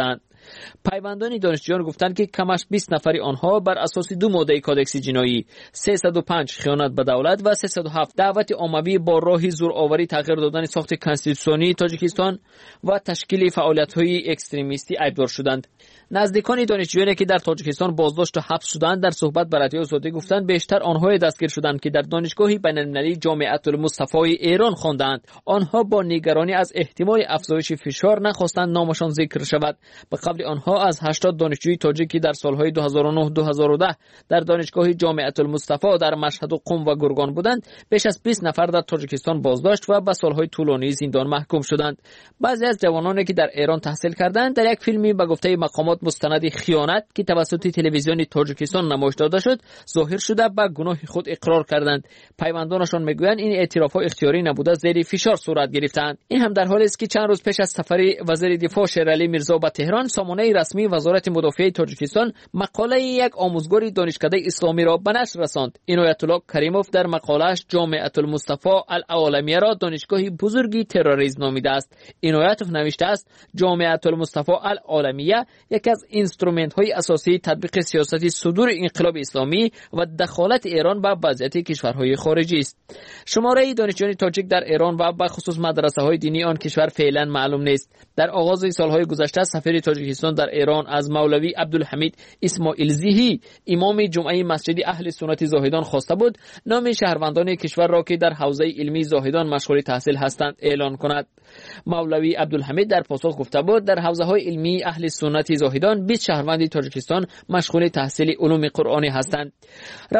پیوندان دانشجویان گفتند که کمش بیست نفر آنها بر اساس دو ماده کادکس جنایی سیصد و پنج خیانت به دولت و سیصد و هفت دعوت عمومی با راه زورآوری تغییر دادن ساخت کنستیتوسیونی تاجیکستان و تشکیل فعالیت‌های اکستریمیستی ایبدار شدند. نزدیکان دانشجویانی که در تاجیکستان بازداشت و حبس شدند در صحبت با رادیو آزادی گفتند بیشتر آنها دستگیر شدند که در دانشگاه بین‌المللی جامعه المصطفی ایران خواندند. آنها با نگرانی از احتمال افزایش فشار نخواستند نامشان ذکر شود. به قبل آنها از هشتاد دانشجوی تاجیکی در سالهای دو هزار و نه دو هزار و ده در دانشگاه جامعه المصطفی در مشهد و قم و گرگان بودند، بیش از بیست نفر در تاجیکستان بازداشت و به سالهای طولانی زندان محکوم شدند. بعضی از جوانانی که در ایران تحصیل کردند در یک فیلمی به گفته مقامات مستند خیانت که توسط تلویزیون تاجیکستان نمایش داده شد ظاهر شده به گناه خود اقرار کردند. پیوندانشان میگویند این اعتراف ها اختیاری نبوده، زیر فشار صورت گرفتند. این هم در حالی است که چند روز پیش از سفر وزیر دفاع شیرعلی میرزا به تهران، سامانه رسمی وزارت مدافع تاجیکستان مقاله یک آموزگار دانشکده اسلامی را به نشر رساند. عنایت الله کریموف در مقاله‌اش جامعه المصطفی العالمیه را دانشگاه بزرگی تروریسم نامیده است. عنایتوف نوشته است جامعه المصطفی العالمیه یکی از اینسترومنت های اساسی تطبیق سیاست صدور انقلاب اسلامی و دخالت ایران به وضعیت کشورهای خارجی است. شماره دانشجویان تاجیک در ایران و به خصوص مدرسه های دینی آن کشور فعلا معلوم نیست. در آغاز سالهای گذشته سفیر تاجیکستان در ایران از مولوی عبدالحمید اسماعیل زیهی امام جمعه مسجد اهل سنت زاهدان خواسته بود نام شهروندان کشور را که در حوزه علمی زاهدان مشغول تحصیل هستند اعلان کند. مولوی عبدالحمید در پاسخ گفته بود در حوزه های علمی اهل سنت زاهدان بیست شهروند تاجیکستان مشغول تحصیل علوم قرآنی هستند.